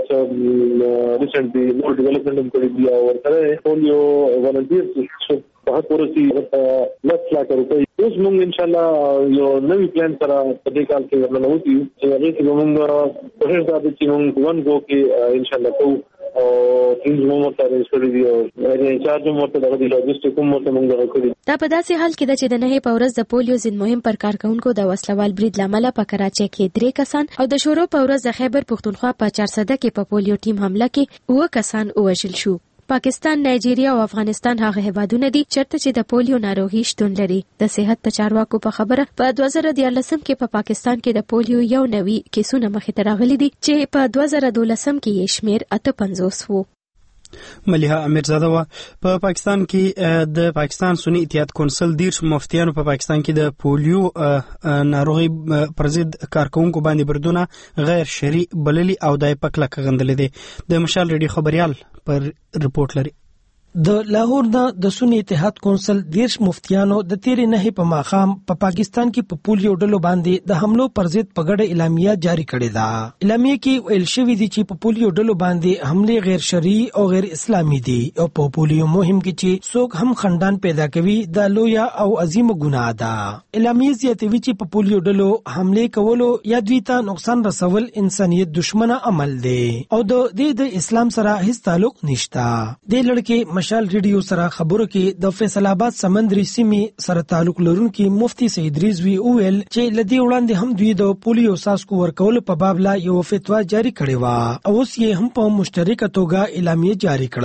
دوی ریسنټلی نور ډیولپمنټ هم کړی دی او ورته پولیو ولنټیرز په پورسي لس لاک روپۍ اوس موږ ان شاء الله یو نوی پلان سره په دې کال کې ورنوتی چې هغه کې موږ په هر ځای کې موږ ون گو کې ان شاء الله کوو او ټیمز مو ته رسولي دي او انچارج مو ته د لوجستیک مو ته موږ غوښتي. دا په داسې حال کې چې د 9 په ورځ د پولیو ضد مهم پر کارکونکو د وسلوال برید لامل په کراچۍ کې 3 کسان او د شورو په ورځ د خیبر پښتونخوا په 400 کې په پولیو ټیم حمله کې 9 کسان وژل شو. پاکستان، نایجیریا او افغانستان هغه هیوادونه دي چیرته چې د پولیو ناروغي شتون لري. د صحت د چارواکو په خبره په 2013 کې په پاکستان کې د پولیو یو نوي کیسونه مخې ته راغلي دي چې په 2012 کې یې شمیر 58 وو. ملیحه امیرزاده وا په پاکستان کې د پاکستان سنی اتحاد کونسل 10 مفتیانو په پاکستان کې د پولیو ناروغي پر ضد کارکونکو باندې بردونه غیر شرعي بللي او دای پکله غندلې دي. د مشال ریډیو خبريال پر رپورټ لري. د لاهور د سنی اتحاد کونسل 10 مفتیانو د 13 په ماخام په پاکستان کې په پولیو ډلو باندې د حملو پر ضد په ګډه اعلامیه جاری کړې ده. اعلامیه کې ویل شوی دی چې په پولیو ډلو باندې حمله غیر شرعي او غیر اسلامي دي او په پولیو مهم کې چې څوک هم خندان پیدا کوي د لویا او عظیم ګناه ده. اعلامیه زیاتوي چې په پولیو ډلو حمله کولو یا دوی ته نقصان رسول انسانیت دشمنه عمل دی او د اسلام سره هیڅ تعلق نشته. د لړکې مشال ریډیو سره خبرو کې د فیصل آباد سمندري سیمې سره تعلق لرونکي مفتی سید رضوی وویل چې لدی وړاندې هم دوی د پولیو ساسکو ورکول په باب لا یو فتوا جاری کړې و او اوس یې هم په مشترکه توګه اعلامیه جاری کړه.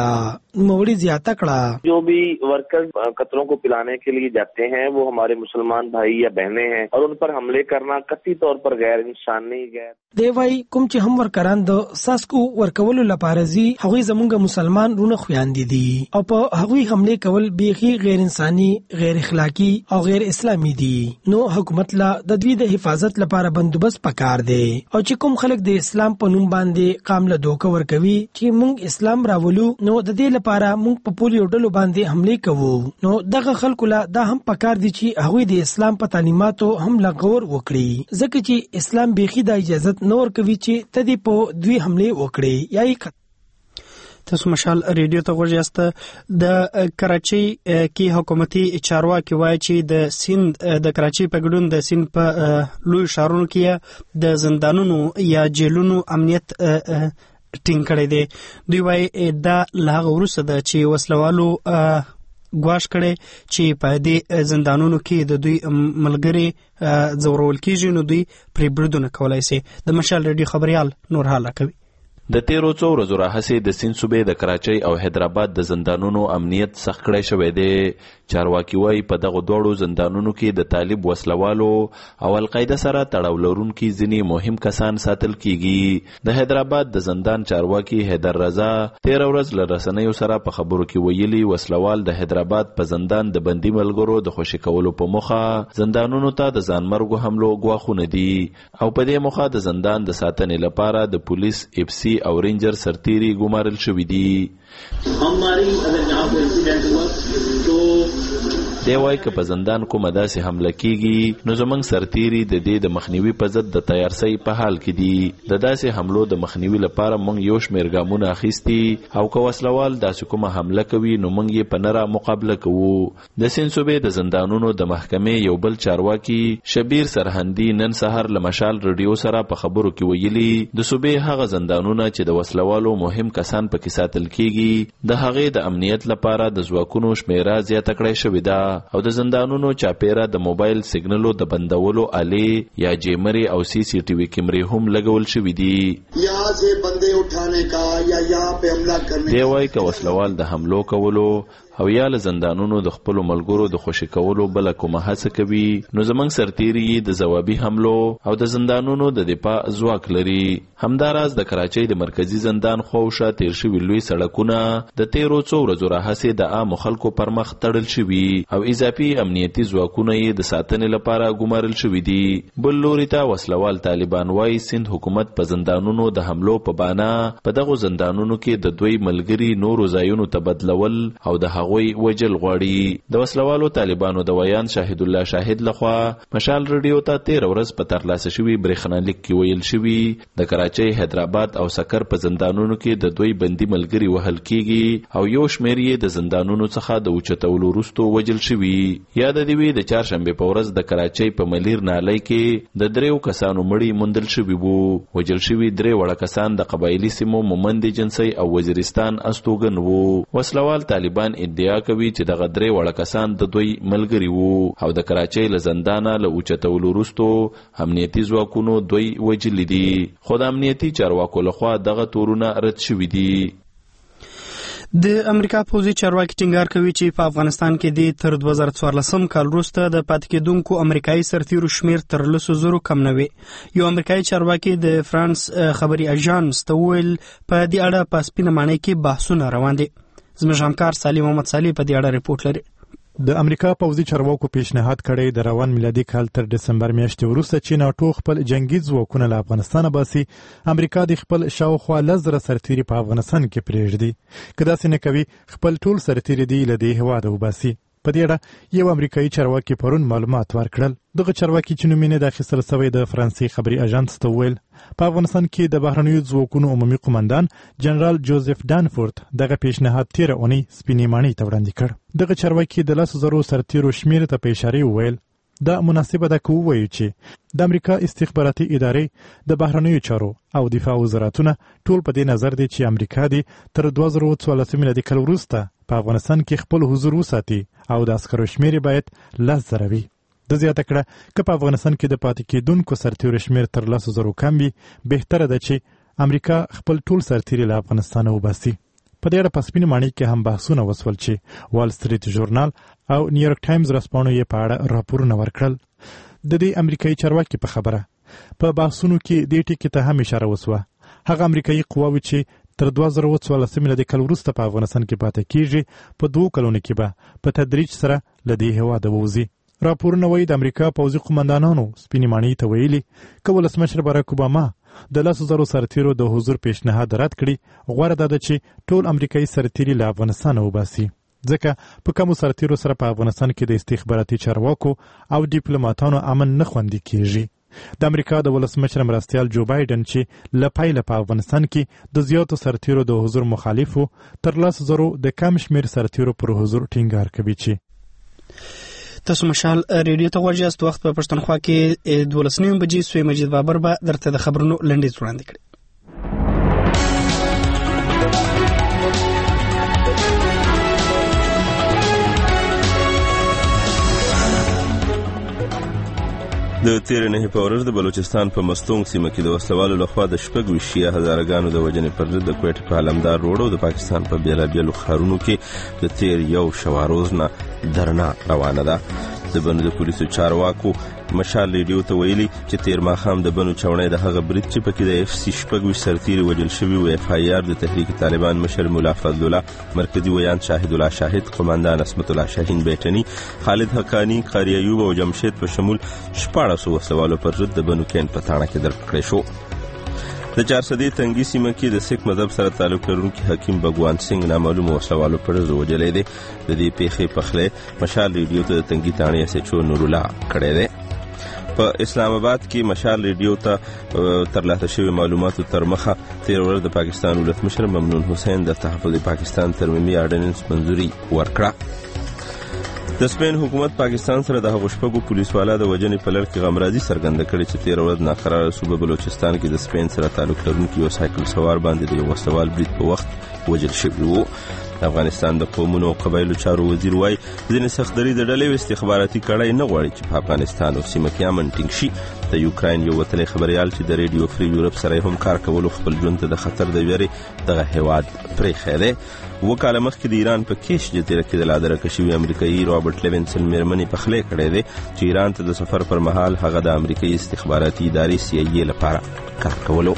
नोमवړي زیاته کړه. जो भी वर्कर कतरों को पिलाने के लिए जाते हैं वो हमारे मुसलमान भाई या बहनें हैं और उन पर हमले करना कतई तौर पर गैर इंसानी गैर دی وای کوم چې هم ورکران د ساسکو ورکولو لپاره زی هغوی زمونږ مسلمان رونه خوياندي دي او په هغوی حمله کول بیخي غیر انساني، غیر اخلاقی او غیر اسلامي دي. نو حکومت لا د دوی د حفاظت لپاره بندوبست پکار دی او چې کوم خلک د اسلام په نوم باندې قام له دوکه ورکوي چې مونږ اسلام راولو نو د دې لپاره مونږ په پولیو ډلو باندې حمله کوو. نو دغه خلکو لا دا هم پکار دي چې هغوی د اسلام په تعلیماتو هم لغور وکړي ځکه چې اسلام بیخي د اجازه نور کوي چې تدې په دوی حمله وکړي یا تاسو مشال ریډیو ته غوږ یاست. د کراچۍ کې حکومتي چارواکي وایي چې د سیند د کراچۍ په ګډون د سیند په لوی ښارونو کې د زندانونو یا جیلونو امنیت ټینګ کړی دی. دوی وایي دا له هغه وروسته ده چې وسلوالو ګواښ کړي چې په دې زندانونو کې د دوی ملګري ځورول کېږي نو دوی پرې بریدونه کولای شي. د مشال ریډیو خبريال نور حالا کوي. د تیرو څو ورځو راهیسې د سیند صوبې د کراچۍ او حیدرآباد د زندانونو امنیت سخت کړی شوی دی. چارواکي وایي په دغه دوړو زندانونو کې د طالب وسلوالو او القاعده سره تړاو لرونکي ځینې مهم کسان ساتل کیږي. د حیدرآباد د زندان چارواکي حیدر رضا 13 ورځ له رسنیو سره په خبرو کې ویلي وسلوال د حیدرآباد په زندان د بندي ملګرو د خوشي کولو په موخه زندانونو ته د ځانمرګو حملو غواخونه دي او په دې موخه د زندان د ساتنې لپاره د پولیس اف سی او رینجر سرتیری ګمارل شوی دي. دی وایي که په زندان کومه داسې حمله کیږي نو زموږ سرتیری د دې د مخنیوي په ضد د تیارسۍ په حال کې دي. د داسې حملو د مخنیوي لپاره موږ یو شمېر ګامونه اخیستي او که وسلوال داسې کومه حمله کوي نو موږ یې په نره مقابله کوو. د سیند صوبې د زندانونو د محکمې یو بل چارواکي شبیر سرهندي نن سهار له مشال ریډیو سره په خبرو کې ویلي د صوبې هغه زندانونه چې د وسلوالو مهم کسان پکې ساتل کیږي د هغې د امنیت لپاره د ځواکونو شمیره زیاته کړې شوې ده او د زندانونو چاپیره د موبایل سیګنلو د بندولو آلې یا جیمري او سی سی ټي وي کیمرې هم لګول شوې دي. یہاں سے بندے اٹھانے کا یا یہاں پہ حملہ کرنے دی وایي که وسلوال د حملو کولو او یا له زندانونو د خپلو ملګرو د خوشي کولو بله کومه هڅه کوي نو زموږ سرتیري د ځوابي حملو او د زندانونو د دفاع ځواک لري. همداراز د کراچۍ د مرکزي زندان خواوشا تیر شوي لوی سړکونه د تیرو څو ورځو راهیسې د عامو خلکو پر مخ تړل شوي او اضافي امنیتي ځواکونه یې د ساتنې لپاره ګمارل شوي دي. بل لوري ته وسلوال طالبان وایي سیند حکومت په زندانونو د حملو په بانه په دغو زندانونو کې د دوی ملګري نورو ځایونو ته بدلول او د هغوی وجل غواړي. د وسلوالو طالبانو د ویان شاهد الله شاهد لخوا مشال ریډیو ته 13 ورځ په ترلاسه شوي برېښنالیک کې ویل شوي د کراچۍ، حیدرآباد او سکر په زندانونو کې د دوی بندي ملګري وهل کیږي او یو شمېر یې د زندانونو څخه د اوچتولو وروسته وجل شوي. یاد دی وی د چهارشنبې په ورځ د کراچۍ په ملیر نالۍ کې د 3 کسانو مړي موندل شوي وو. وجل شوي 3 وړه کسان د قبایلي سیمو مومند جنسي او وزیرستان استوګن وو. وسلوال طالبان ادعا کوي چې دغه 3 وړه کسان د دوی ملګري وو او د کراچۍ له زندانه له اوچتولو وروسته امنیتي ځواکونو دوی وجلي دي خو د امنیتي چارواکو لخوا دغه تورونه رد شوي دي. د امریکا پوځي چارواکي ټینګار کوي چې په افغانستان کې د تر 2014 کال وروسته د پاتې کېدونکو امریکایي سرتیرو شمیر تر 100,000 کم نه وي. یو امریکایي چارواکي د فرانس خبري اژانس ته ویل په دې اړه په سپینه ماڼۍ کې بحثونه روان دي. زموږ همکار سالم محمد صالح په دې اړه ریپورت لري. د امریکا پوځي چارواکو پیشنهاد کړی د روان میلادي کال تر دسمبر میاشتې وروسته چې ناټو خپل جنگي ځواکونه له افغانستانه باسي، امریکا د خپل شاوخوا 10,000 سرتیري په افغانستان کې پرېږدي. که داسې نه کوي خپل ټول سرتیري دی له دې هېواده وباسي. په دې اړه یو امریکایي چارواکي پرون معلومات ورکړل. دغه چارواکي چې نوم یې د اخیستل شوی د فرانسې خبري اژانس ته وویل په افغانستان کې د بهرنیو ځواکونو عمومي قومندان جنرال جوزف دانفورد دغه پیشنهاد تیره اونۍ سپینې ماڼۍ ته وړاندې کړ. دغه چارواکي د 10,000 سرتیرو شمیر ته په اشاره وویل دا مناسبه ده که ووایو چې د امریکا استخباراتي ادارې د بهرنیو چارو او دفاع وزارتونه ټول په دې نظر دي چې امریکا دې تر 2014 میلادي کال وروسته په افغانستان کې خپل حضور وساتي او د عسکرو شمیر باید 10,000 وي. د زیاته کړه که په افغانستان کې د پاتې کېدونکو سرتیرو شمیر تر 10,000 کم وي، بهتره ده چې امریکا خپل ټول سرتیري له افغانستانه وباسي. په دې اړه په سپینې ماڼۍ کې هم بحثونه وسول چې وال سټریټ ژورنال او نیویارک ټایمز رسپانو یې په اړه راپورونه ورکړل. د دې امریکایي چارواکي په خبره په بحثونو کې دې ټکي ته هم اشاره وسوه. هغه امریکایي قواوې چې تر 2014 میلادي کال وروسته په افغانستان کې پاتې کیږي په 2 کلونو کې به په تدریج سره له دې هېواده ووځي. راپورونه وایي د امریکا پوځي قومندانانو سپینې ماڼۍ ته ویلي که ولسمشر باراک اوباما د 100,000 سرتیرو د حضور پیشنهاد رد کړي، غوره ده چې ټول امریکایي سرتیري له افغانستانه وباسي، ځکه په کمو سرتیرو سره په افغانستان کې د استخباراتي چارواکو او ډیپلوماټانو امن نه خوندي کیږي. د امریکا د ولسمشر مرستیال جو بایدن چې له پیله په افغانستان کې د زیاتو سرتیرو د حضور مخالفو تر 10,000 د کم شمیر سرتیرو پر حضور ټینګار کوي. چې تاسو مشال ریډیو ته ورجاست. وخت په پښتونخوا کې 12 بجې سوی مجید بابر به درته د خبرونو لنډیز وړاندې کړي. د تیر نه په ورځ د بلوچستان په مستونګ سیمه کې د وسلوالو لخوا د 26,000 د وژنې پر ضد د کوټې په علمدار روډ او د پاکستان په بیلابیلو ښارونو کې د تیر یو شوا روز نه درنا روانه ده. د بنو د پولیسو چارواکو مشال ریډیو ته ویلي چې تیر ماښام د بنو چوڼۍ د هغه برید چې پکې د FC 26 سرتیري وژل شوي او FIR د تحریک طالبان مشر مولا فضل الله، مرکزی ویان شاهد الله شاهد، قومندان عصمت الله شاهین بیٹنی، خالد حقانی، قاری ایوب او جمشید په شمول 1400 وسلوالو پر ضد د بنو کین په تاڼه کې درک کړی شو. د 400 تنگي سیمه کې د سکھ مذهب سره تعلق لرونکي حکیم بګوان سنگ نامعلوم وسلوالو پر ضد وژلې دي. د دې پیښې په خله مشال ریډیو ته د تنگي تاڼې SHO نور الله کړی دی. په اسلام آباد کې مشال ریډیو ته ترلاسه شوی معلوماتو تر مخه تیر ورځ د پاکستان ولسمشر ممنون حسین د تحفظ پاکستان ترمیمي اډیننس منظوري ورکړه. د سپین حکومت پاکستان سره د هغو شپږو پولیسوالا د وژنې په لړ کې غمرازي څرګنده کړې چې تیر ورځ ناقراره صوبه بلوچستان کې د سپین سره تعلق لرونکي یو سایکل سوار باندې د یو وسلوال برید په وخت وژل شوي وو. افغانستان د قومونو او قبایلو چارو وزیر وایي ځینې سختدري د ډلې استخباراتي کړۍ نه غواړي چې په افغانستان او سیمه کې امن ټینګ شي. د یوکراین یو وتلی خبریال چې د ریډیو فری یورپ سره هم کار کولو خپل ژوند ته د خطر د ویرې دغه هیواد پرېښی دی. 2 کاله مخکې د ایران په کیش جزیره کې د لادرکه شوي امریکایي رابرټ لیوینسن میرمنې پخلی کړی دی چې ایران ته د سفر پر مهال هغه د امریکایي استخباراتي ادارې CIA لپاره کار کولو.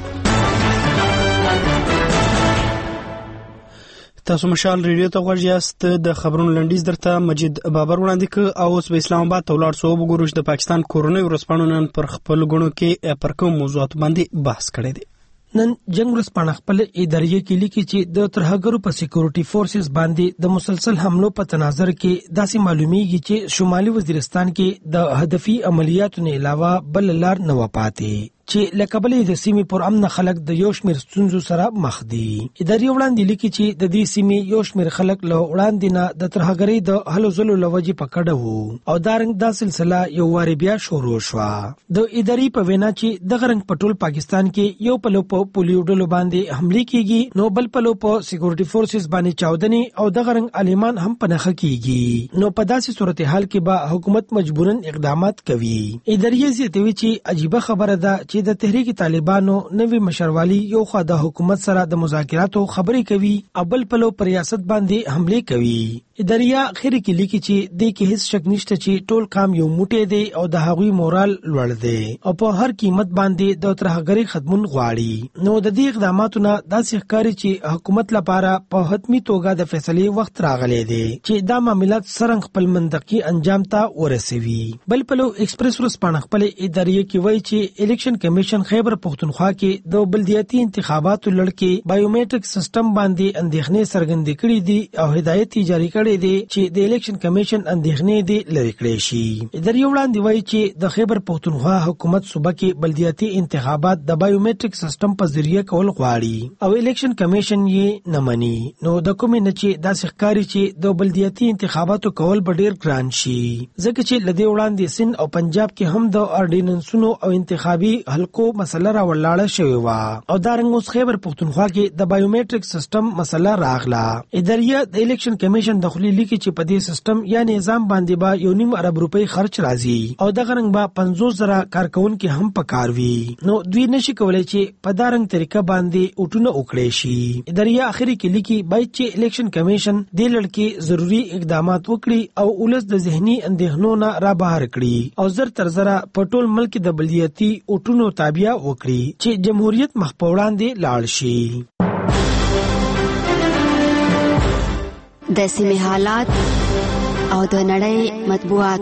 تاسو مشال ریډیو ته غوږیاست. د خبرونو لنډیز درته مجید بابر وړاندې ک او اوس په اسلام آباد ته ولاړ سو. وګورو چې د پاکستان کورنۍ ورځپاڼو نن پر خپل غونو کې پر کوم موضوعات باندې بحث کړی دی. نن جنگ ورځپاڼه خپل ادارې کې لیکي چې د ترهګرو په سکیورټي فورسز باندې د مسلسل حملو په تناظر کې داسې معلومیږي چې شمالي وزیرستان کې د هدفي عملیاتو نه علاوه بل لار نه وپاتې چې لکبلې د سیمې پر امن خلک د یو شمیر ستونزو سره مخ دي. ادارې وړاندې لیکي چې د دې سیمې یو شمیر خلک له وړاندې نه د ترهګرۍ د هلو ځلو لوجې پکړه وو او دا رنګ دا سلسله یو واري بیا شروع شوه. د ادارې په وینا چې د غرنګ پټول پاکستان کې یو پلو په پولیو ډلو باندې حمله کیږي نو بل پلو په سکیورټي فورسز باندې چاودنې او د غرنګ عالمان هم پنهخه کیږي نو په داسې صورتحال کې به حکومت مجبورن اقدامات کوي. ادارې زیاتوي چې عجیبه خبره ده چې د تحریک طالبانو نوی مشروالي یو خوا د حکومت سره د مذاکراتو خبرې کوي او بل پلو پر ریاست باندې حمله کوي. اداریا خیر کې لیکي چې د کې هیڅ شک نشته چې ټول کام یو موټی دی او د هغوی مورال لوړ دی او په هر قیمت باندې د ترهګرۍ خدمت غواړي. نو د دې اقداماتو نه داسې ښکاري چې حکومت لپاره په حتمی توګه د فیصلې وخت راغلی دی چې دا معاملات څرنګه خپل منطقي انجام ته ورسوي. بل پلو ایکسپریس ورځپاڼه خپل ادارې کې وایي چې الیکشن کمیشن خیبر پختونخوا کې د بلدیاتي انتخاباتو لړ کې بایومټریک سیستم باندې اندېښنې څرګندې کړې دي او هدایت جاری کړی دی چې د الیکشن کمیشن اندېښنې دي لرې کړې شي. ادارې وړاندې وایي چې د خیبر پختونخوا حکومت صوبه کې بلدیاتي انتخابات د بایومټریک سیستم په ذریعہ کول غواړي او الیکشن کمیشن یې نه مني. نو د کومې نه چې داسې ښکاري چې د بلدیاتي انتخاباتو کول به ډیر ګران شي ځکه چې لدې وړاندې سند او پنجاب کې هم د اورډیننسونو او انتخابي حلقو مسله راولاړه شوې و او دا رنګ اوس خیبر پختونخوا کې د بایومټریک سیستم مسله راغله. ادارې د الیکشن کمیشن د خلی لیکي چې په دې سیستم یا نظام باندې با 1.5 ارب روپۍ خرچ راځي او دغه رنګ با 50,000 کارکونکو هم پکار وي. نو دوی نشي کولای چې په دارنګ طریقه باندې اوټونه وکړي شي. دریا اخري کې لیکي باید چې الیکشن کمیشن د لړکې ضروری اقدامات وکړي او ولس د ذهني اندېښنو نه را بهر کړي او زر تر زره په ټول ملک د بلدیاتي اوټونو تابع وکړي چې جمهوریت مخ په وړاندې لاړ شي. د سیمې حالات او د نړۍ مطبوعات.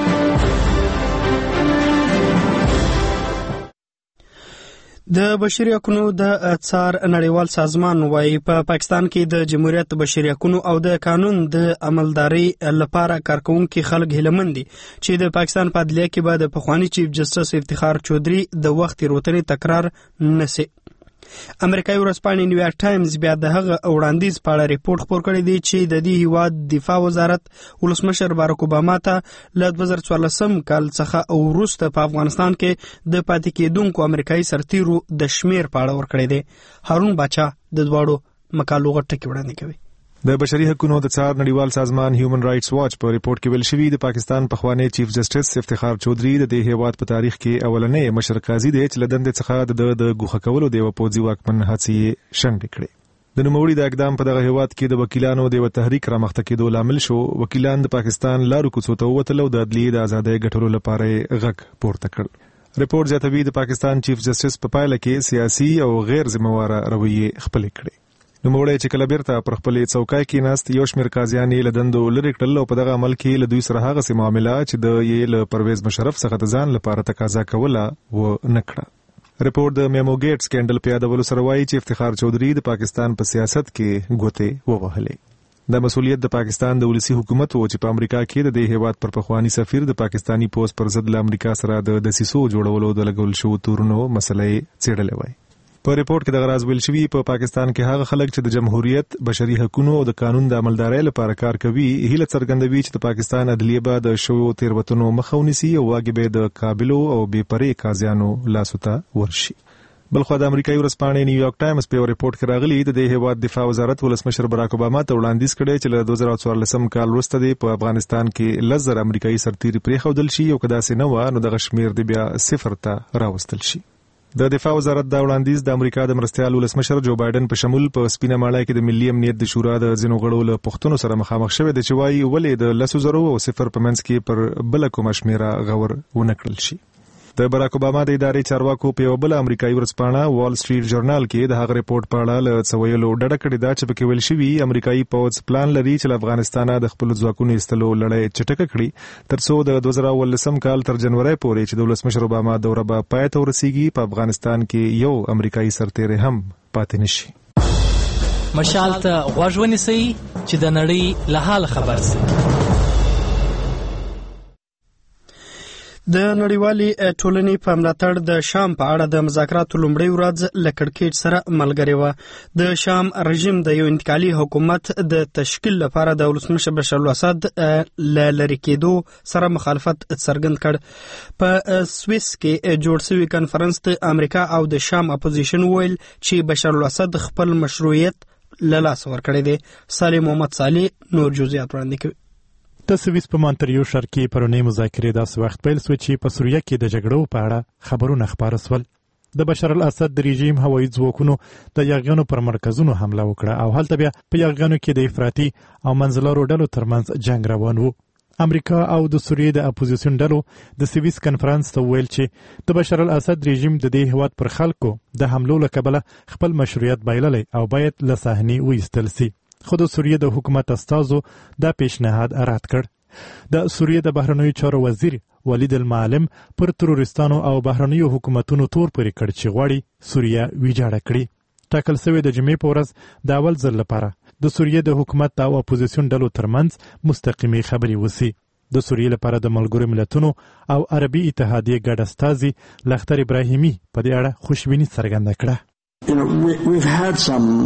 د بشري حقوقو د څار نړیوال سازمان وايي په پاکستان کې د جمهوریت بشري حقوقو او د قانون د عملداري لپاره کارکونکو خلک هیلمن دي چې د پاکستان په عدلیه کې به د پخوانی چیف جسټس افتخار چودري د وخت تیروتنې تکرار نشي. امریکایي ورځپاڼې نیویارک ټایمز بیا د هغه وړاندیز په اړه ریپورت خپور کړی دی چې د دې هیواد دفاع وزارت ولسمشر باراک اوباما ته له 2014 کال څخه وروسته په افغانستان کې د پاتې کېدونکو امریکایي سرتیرو د شمیر په اړه ورکړی دی. هارون باچا د دواړو مقالو غټ وړاندې کوي. د بشري حقوقو د څار نړیوال سازمان هیومن رائټس واچ په ریپورت کې ویل شوی د پاکستان پخوانی چیف جسټس افتخار چودري د دې هیواد په تاریخ کې اولنې مشر قاضي دی چې لدند څخه د ګوښه کولو د پوځي واکمن هڅې شنډې کړې. د نوموړي د اقدام په دغه هیواد کې د وکیلانو د تحریک رامخته کېدو لامل شو. وکیلان د پاکستان لارو کوڅو ته ووتل او د عدلیې د ازادۍ ګټلو لپاره غږ پورته کړ. ریپورت زیاتوي د پاکستان چیف جسټس په پایله کې سیاسي او غیر ذمہواره رویه خپل کړې. نوموړی چې کله بیرته پر خپلې څوکۍ کې ناست یو شمېر قاضیان یې له دندو لرې کړل او په دغه عمل کې له دوی سره هغسې معامله چې د یې له پرویز مشرف څخه د ځان لپاره تقاضا کوله ونه کړه. ریپورت د میمو ګیټ سکینډل په یادولو سره وایي چې افتخار چودري د پاکستان په سیاست کې ګوتې ووهلې. د مسؤلیت د پاکستان د ولسی حکومت و چې په امریکا کې د دې هیواد پر پخوانی سفیر د پاکستانی پوز پر ضد له امریکا سره د دسیسو جوړولو د لګول شو تورونو مسلې څېړلې وای. په ریپورت کې د غراز ویل شوی په پاکستان کې هغه خلک چې د جمهوریت بشري حقوقو او د قانون د عملدارۍ لپاره کار کوي هیله څرګندوي چې د پاکستان عدلیه به د شو تیروتنو مخه ونیسي او واجب د قابلو او بې پرې قاضیانو لاسو ته ورشي. بلخو د امریکایي ورځپاڼې نیویارک ټایمز په ریپورت کې راغلي د دې هیواد دفاع وزارت ولسمشر باراک اوباما ته وړاندیز کړی چې له 2014 کال وروسته په افغانستان کې 10,000 امریکایي سرتیري پرېښودل شي او که داسې نه وه نو دغه شمیر د بیا صفر ته راوستل شي. د دفاع وزارت دا وړاندیز د امریکا د مرستیال ولسمشر جو بایدن په شمول په سپینه ماړه کې د ملي امنیت د شورا د ځینو غړو له پوښتنو سره مخامخ شوی دی چې وایي ولې د 10,000 او صفر په منځ کې پر بل کومه شمیره غور ونه کړل شي. د باراک اوباما د ادارې چارواکو په یو بل امریکایي ورځپاڼه وال سټریټ جورنال کې د هغه ریپورت په اړه له څه ویلو ډډه کړې ده چې پکې ویل شوي امریکایي پوځ پلان لري چې له افغانستانه د خپلو ځواکونو ایستلو لړۍ چټکه کړي تر څو د 2019 کال تر جنوري پورې چې د ولسمشر اوباما دوره به پای ته ورسیږي په افغانستان کې یو امریکایي سرتیری هم پاتې نشي. مشال ته غوږ ونیسئ چې د نړۍ له حال خبر شئ. د نړیوالې ټولنې په ملاتړ د شام په اړه د مذاکراتو لومړۍ ورځ له کړکېچ سره ملګرې وه. د شام رژیم د یو انتقالي حکومت د تشکیل لپاره د ولسمشر بشار الاسد له لرې کېدو سره مخالفت څرګند کړ. په سویس کې جوړ شوی کنفرانس د امریکا او د شام اپوزیشن ویل چې بشار الاسد خپل مشروعیت له لاسه ورکړی دی. صالح محمد صالح نور جزئیات وړاندې کوي. د سویس په مانتریو ښار کې پرونی مذاکرې داسې وخت پیل شوې چې په سوریه کې د جګړو په اړه خبرونه خپاره شول. د بشار الاسد د رژیم هوایي ځواکونو د یاغیانو پر مرکزونو حمله وکړه او هلته بیا په یاغیانو کې د افراطي او منځلارو ډلو ترمنځ جنگ روان و. امریکا او د سوریې د اپوزیسیون ډلو د سویس کنفرانس ته ویل چې د بشار الاسد رژیم د دې هیواد پر خلکو د حملو له کبله خپل مشروعیت بایللی او باید له صحنې وایستل سي. خو د سوریې د حکومت استازو دا پیشنهاد رد کړ. د سوریې د بهرنیو چارو وزیر ولید المعلم پر تروریستانو او بهرنیو حکومتونو تور پورې کړ چې غواړي سوریه ویجاړه کړي. ټاکل شوی د جمعې په ورځ د اول ځل لپاره د سوریې د حکومت او اپوزیسیون ډلو ترمنځ مستقیمې خبرې وسي. د سوریې لپاره د ملګرو ملتونو او عربي اتحادیې ګډ استازي لختر ابراهیمي په دې اړه خوشبیني څرګنده کړه.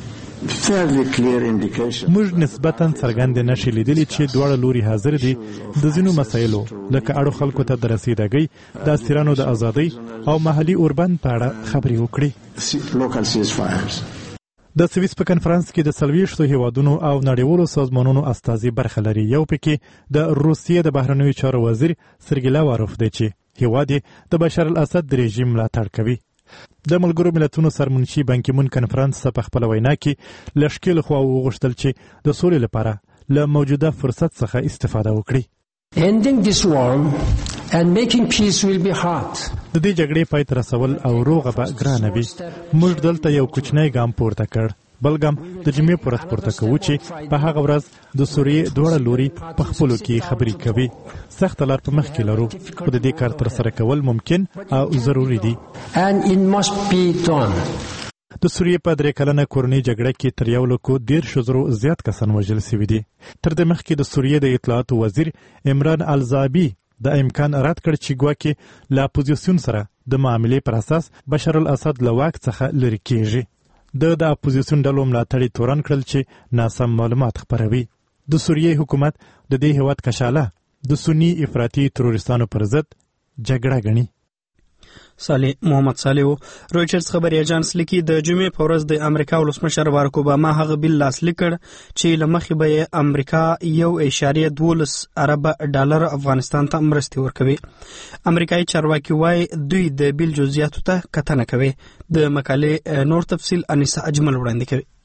موږ نسبتاً څرګند نشي لیدلی چې دواړه لوري حاضر دي د ځینو مسایلو لکه اړو خلکو ته د رسیدګۍ د اسیرانو د ازادۍ او محلي اوربند په اړه خبرې وکړي. د سویس په کنفرانس کې د 40 هیوادونو او نړیوالو سازمانونو استازي برخه لري. یو پکې د روسیې د بهرنیو چارو وزیر سرګی لاواروف دی چې هیواد یې د بشار الاسد د رژیم ملاتړ کوي. د ملګرو ملتونو سرمنشي بان کی مون کنفرانس په خپل وینا کې له ښکېل خوا وغوښتل چې د سولې لپاره له موجوده فرصت څخه استفاده وکړي. Ending this war and making peace will be hard. د دې جګړې پای ته رسول او روغه به ګرانه وي. موږ دلته یو کوچنی ګام پورته کړ. بل ګام د جمعې پر ورځ پورته کوو چې په هغه ورځ د سوریې دواړه لوري په خپلو کې خبرې کوي. سخته لار په مخ کې لرو خو د دې کار ترسره کول ممکن او ضروري دي. And it must be done. د سوریې په 3 کلنه کورنۍ جګړه کې تر 1,10,000 زیات کسان وژل شوي دي. تر دې مخکې د سوریې د اطلاعاتو وزیر عمران الزابي د امکان رد کړ چې ګواکې له اپوزیسیون سره د معاملې پر اساس بشار الاسد له واک څخه لرې کیږي. د اپوزیسیون ډلو ملاتړي تورن کړل چې ناسم معلومات خپروي. د سوریې حکومت د دې هیواد کشاله د سنی افراطي تروریستانو پر ضد جګړه غني. صالح محمد صالح رويټرز خبري اژانس لیکي د جمعې په ورځ د امریکا ولسمشر بارک اوباما هغه بل لاسلیک کړ چې لمخې به امریکا 1.12 ارب ډالر افغانستان ته مرستې ورکوي. امریکایي چارواکي وايي دوی د بل جزئیاتو ته کتنه کوي. د مقالې نور تفصیل انیسه اجمل وړاندې کوي.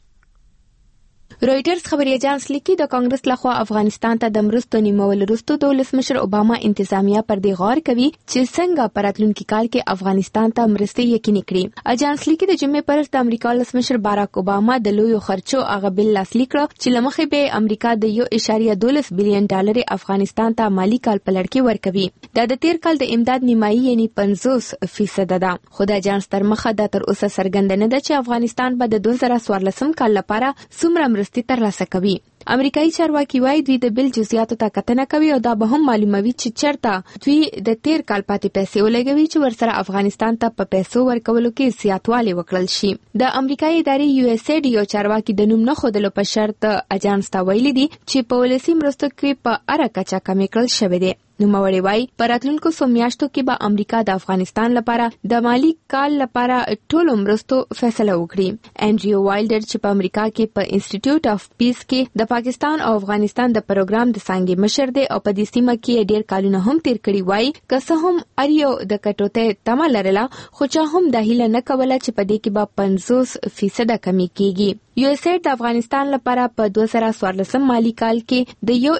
رويټرز خبري اژانس لیکي د کانګرس لخوا افغانستان ته د مرستو نیمول وروسته د ولسمشر اوباما انتظامیه پر دې غور کوي چې څنګه په راتلونکي کال کې افغانستان ته مرستې یقیني کړي. اژانس لیکي د جمعې پر ورځ د امریکا ولسمشر باراک اوباما د لویو خرچو هغه بل لاسلیک کړ چې لمخې به امریکا د 1.12 بلین ډالر افغانستان ته مالی کال په لړ کې ورکوي. دا د تیر کال د امداد نیمایي یعنی 50% ده. خو د اژانس تر مخه دا تر اوسه څرګنده نه ده چې افغانستان به د 2014 کال لپاره څومره ترلاسه کوي. امریکایي چارواکي وايي دوی د بل جزئیاتو ته کتنه کوي او دا به هم معلوموي چې چرته دوی د تیر کال پاتې پیسې ولګوي چې ورسره افغانستان ته په پیسو ورکولو کې زیاتوالی وکړل شي. د امریکایي ادارې USAID یو چارواکي د نوم نه ښودلو په شرط اژانس ته ویلي دي چې په ولسي مرستو کې په اړه کچا کمې کړل شوې ده. نوموړي وايي په راتلونکو څو میاشتو کې به امریکا د افغانستان لپاره د مالی کال لپاره ټولو مرستو فیصله وکړي. انډریو وایلډر چې په امریکا کې په انسټیټیوټ اف پیس کې د پاکستان او افغانستان د پروګرام د څانګې مشر دی او په دې سیمه کې ډېر کالونه هم تیر کړي وایي که څه هم اریو د کټوته تمه لرله خو چا هم د هیله نه کوله چې په دې کې به 50% کمی کیږي. USAID د افغانستان لپاره په 2014 مالی کال کې د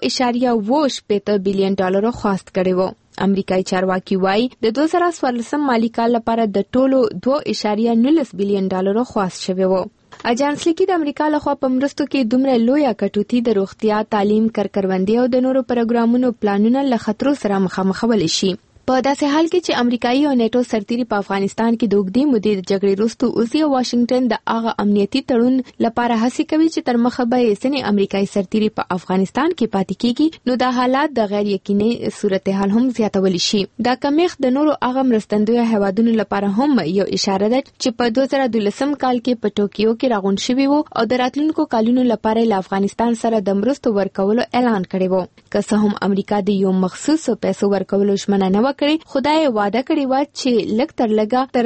1.8 بلین ډالر خواست کړی و. امریکایي چارواکي وايي د 2014 مالی کال لپاره د ټولو 2.19 بلین ډالر خواست شوی و. اژانس لیکي د امریکا لخوا په مرستو کې دومره لویه کټوتي د روغتیا، تعلیم، کروندې او د نورو پروګرامونو پلانونه له خطرو سره مخامخ ول شي. په داسې حال کې چې امریکایي او نیټو سرتیري په افغانستان کې د اوږدې مودې د جګړې وروسته اوسي او واشنگټن د هغه امنیتي تړون لپاره هڅې کوي چې تر مخه به یې ځینې امریکایي سرتیري په افغانستان کې پاتې کیږي، نو دا حالات د غیر یقیني صورتحال هم زیاتولی شي. دا کمیخت د نورو هغه مرستندویه هیوادونو لپاره هم یو اشاره ده چې په 2012 کال کې په ټوکیو کې راغونډ شوي وو او د راتلونکو کلونو لپاره له افغانستان سره د مرستو ورکولو اعلان کړی وو. که څه هم امریکا د یو مخصوص پیسو ورکولو ژمنه نه کړی، خدای وعده کړی و چې لږ تر لږه تر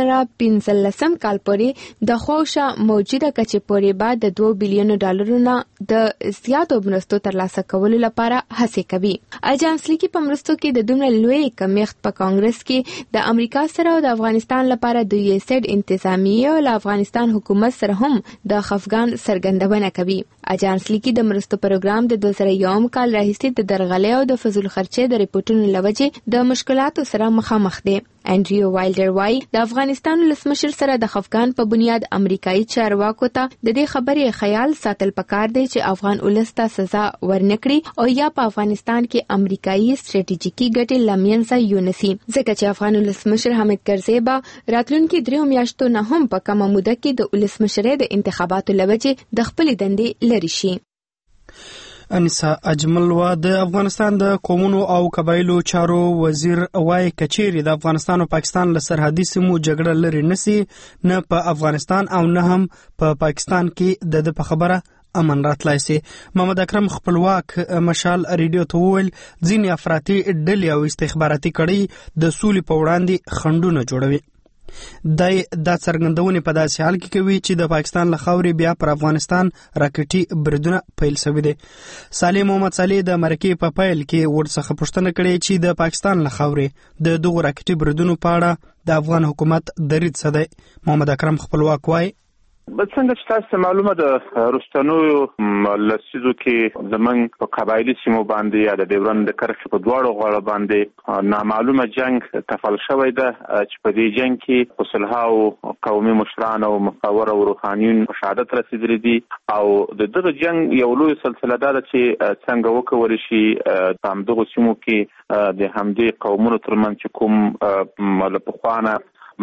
2015 کال پورې د خوښه موجوده کچې پورې بعد د 2 بلین ډالرونو د زیاتو مرستو ترلاسه کولو لپاره هڅې کوي. اژانس لیکي په مرستو کې د دومره لوی کمیخت په کانګرس کې د امریکا سره او د افغانستان لپاره د USAID انتظامیه او افغانستان حکومت سره هم د خفګان څرګندونه کوي. اژانس لیکي د مرستو پروګرام د 2001 کال راهیسې د درغلۍ او د فضول خرچې د ریپورتونو لوجې د مشکلاتو سره مخامخ دي. انډریو وایلډر وايي د افغانستان ولسمشر سره د خفګان په بنیاد امریکایي چارواکو ته د دې خبرې خیال ساتل پکار دی چې افغان ولس ته سزا ورنکړي او یا په افغانستان کې امریکایي ستراتیژیکي ګټې لمینځه یونسي، ځکه چې افغان ولسمشر حامد کرزي به راتلونکي 3 میاشتو نه هم په کمه موده کې د ولسمشرۍ د انتخاباتو لوجې د خپلې دندې لري شي. انیسا اجمل و د افغانستان د قومونو او قبایلو چارو وزیر وای کچيري د افغانستان او پاکستان له سرحدي سیمو جګړه لري نسی نه په افغانستان او نه هم په پاکستان کې د خبره امن راتلای سي. محمد اکرم خپلواک مشال ریډیو ته ویل ځینې افراطي ډلې او استخباراتي کړي د سولې په وړاندې خنډونه جوړوي. دا څرګندونې په داسې حال کې کوي چې د پاکستان له خاورې بیا پر افغانستان راکټي بریدونه پیل شوي دي. صالح محمد صالح د مرکې په پیل کې ورڅخه پوښتنه کړې چې د پاکستان له خاورې د دغو راکټي بریدونو په اړه د افغان حکومت دریځ څه دی. محمد اکرم خپلواک وایي څنګه چې تاسو معلومه ده رستنویو لسیزو کې زمونږ په قبایلی سیمو باندې یا د ډیورند کرښې په دواړو غاړو باندې نامعلومه جنگ تفعیل شوی ده چې په دې جنگ کې په سلهاو قومي مشران او مخور او روحانیون شهادت رسیدلي دي او د دغه جنگ یو لوی سلسله ده چې څنګه وکول شي په همدغو سیمو کې د همدې قومونو ترمنځ چې کوم له پخوانه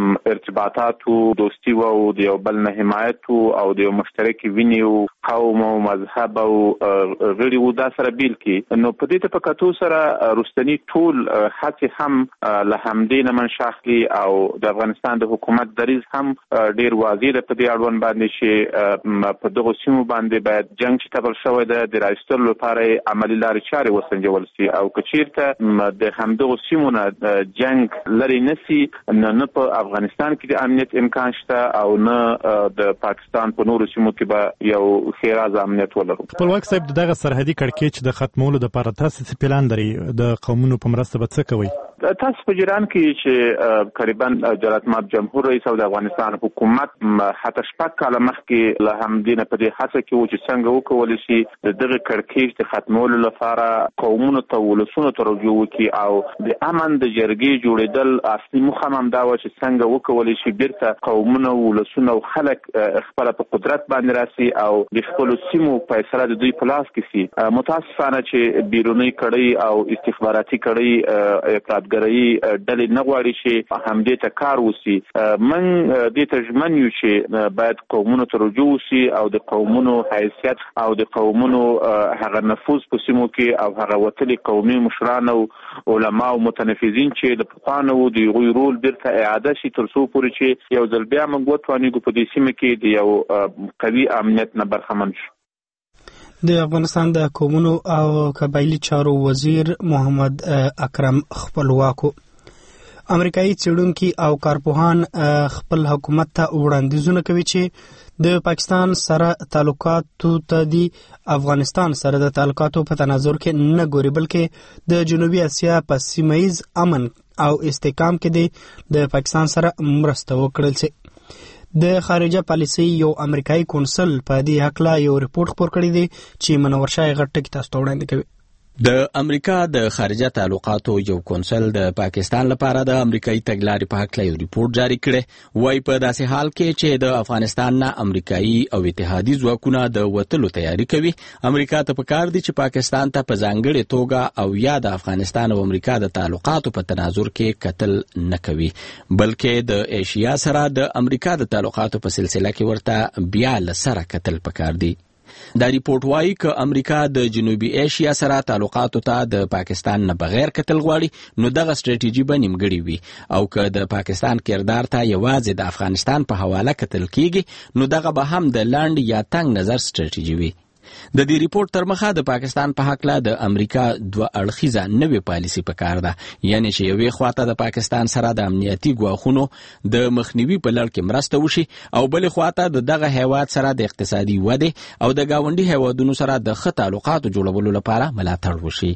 ارتباطاتو دوستی او د یو بل نه حمایت او د یو مشترک وینیو قوم او مذهب او غړي و دا سره بیل کی نو په دې په کتو سره رستنی ټول هڅه هم له همدې نه منشاخلي او د افغانستان د حکومت دریز هم ډیر واضح ده په دې اړوند باندې چې په دغه سیمو باندې باید جنگ چې تبل شوی ده د راستلو لپاره عملی لارې چارې وسنجول شي او کچیرته د همدغه سیمو نه جنگ لري نسی نه په افغانستان کې د امنیت امکان شته او نه د پاکستان په نورو سیمو کې به یو خیراز امنیت ولرو. خپلواک صاحب دغه سرحدي کړکېچ د ختمولو لپاره تاسو څه پلان لري؟ د قومونو په مرسته به څه کوئ؟ تاسو په جریان کې چې تقریبا جلالت مآب جمهور رئیس او د افغانستان حکومت حتی شپږ کاله مخکې له همدې نه په دې هڅه کې و چې څنګه وکولی شي د دغه کړکېچ د ختمولو لپاره قومونو ته ولسونو ته رجوع وکړي او د امن د جرګې جوړېدل اصلي موخه هم دا وه چې څنګه وکولی شي بیرته قومونه ولسونه او خلک خپله په قدرت باندې راسي او د خپلو سیمو فیصله د دوی په لاس کې سي. متاسفانه چې بیرونی کړۍ او استخباراتي کړۍ افراد ګرایي ډلې نه غواړي چې همدې ته کار وشي. من دې ته ژمن یو چې باید قومونو ته رجوع وشي او د قومونو حیثیت او د قومونو هغه نفوذ په سیمو کې او هغه وتلي قومي مشران او علما او متنفذین چې د پخوانو د هغوی رول بیرته اعاده شي تر څو پورې چې یو ځل بیا موږ وتوانیږو په دې سیمه کې د یو قوي امنیت نه برخمن شو. د افغانستان د قومونو او قبایلی چارو وزیر محمد اکرم خپلواکو امریکایي څېړونکي او کارپوهان خپل حکومت ته وړاندیزونه کوي چې د پاکستان سره تعلقاتو ته د افغانستان سره د تعلقاتو په تناظر کې نه ګوري بلکې د جنوبي اسیا په سیمه‌ییز امن او استحکام کې د پاکستان سره مرسته وکړل شي. د خارجه پالیسي یو امریکایي کونسل په دې هکله یو ریپورت خپور کړی دی چې منور شاه غټ ټکی تاسو ته وړاندې کوي. د امریکا د خارجه تعلقاتو یو کونسل د پاکستان لپاره د امریکایي تګلارې په هکله یو ریپورت جاری کړی. وایي په داسې حال کې چې د افغانستان نه امریکایي او اتحادي ځواکونه د وتلو تیاری کوي، امریکا ته پکار دي چې پاکستان ته په ځانګړې توګه او یا د افغانستان او امریکا د تعلقاتو په تناظر کې قتل نه کوي، بلکې د ایشیا سره د امریکا د تعلقاتو په سلسله کې ورته بیا له سره قتل پکار دي. دا ریپورت وایي که امریکا د جنوبي ایشیا سره تعلقاتو ته د پاکستان نه بغیر قتل غواړي نو دغه ستراتیژي به نیمګړې وي، او که د پاکستان کردار ته یوازې د افغانستان په حواله قتل کیږي نو دغه به هم د لاندې یا تنګ نظر ستراتیژي وي. د دې ریپورت تر مخه د پاکستان په حق له د امریکا دوه اړخیزه نوې پالیسي پکار ده، یعنی چې یوې خواته د پاکستان سره د امنیتي ګواښونو د مخنیوي په لړ کې مرسته وشي او بلې خواته د دغه هیواد سره د اقتصادي ودې او د ګاونډي هیوادونو سره د ښه تعلقاتو جوړولو لپاره ملاتړ وشي.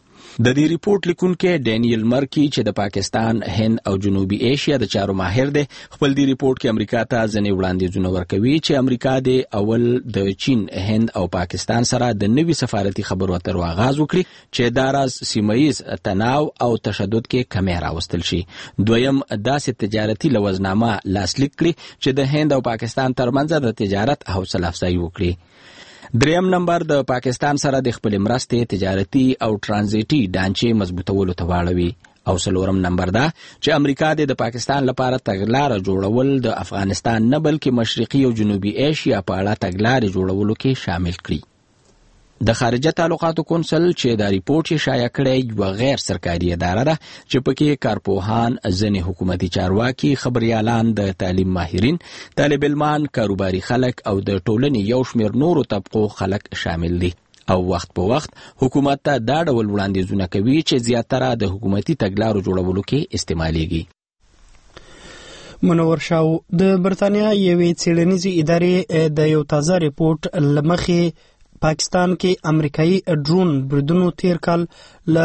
د دې ریپورت لیکونکی ډینیل مرکی چې د پاکستان، هند او جنوبي ایشیا د چارو ماهر دی، خپل دی ریپورت کې امریکا ته ځینې وړاندیزونه ورکوي چې امریکا د اول د چین، هند او پاکستان سره د نوي سفارتي خبرو اترو آغاز وکړي چې دا راز سیمه‌ییز تناو او تشدد کې کمی راوستل شي. دویم داسې تجارتي لوزنامه لاسلیک کړي چې د هند او پاکستان ترمنځ د تجارت حوصله افزایي وکړي. دریم نمبر د پاکستان سره د خپل مرستې تجارتي او ترانزیټي ډانچې مضبوطولو ته واړوي. او څلورم نمبر دا چې امریکا د پاکستان لپاره تګلاره جوړول د افغانستان نه بلکې مشرقي او جنوبي ایشیا په اړه تګلارې جوړولو کې شامل کړي. د خارجه تعلقاتو کونسل چې دا ریپورت یې شایع کړی یوه غیر سرکاري اداره ده چې پکې کارپوهان، ځینې حکومتي چارواکي، خبریالان، د تعلیم ماهرین، طالب علمان، کاروباري خلک او د ټولنې یو شمېر نورو طبقو خلک شامل دي. او وخت په وخت حکومت ته دا ډول وړاندیزونه کوي چې زیاتره د حکومتي تګلارو جوړولو کې استعمالیږي. منور شاو د برتانیا یوې څېړنیزې ادارې د یو تازه ریپورت لمخې پاکستان کې امریکایي ډرون بریدونو تیر کال له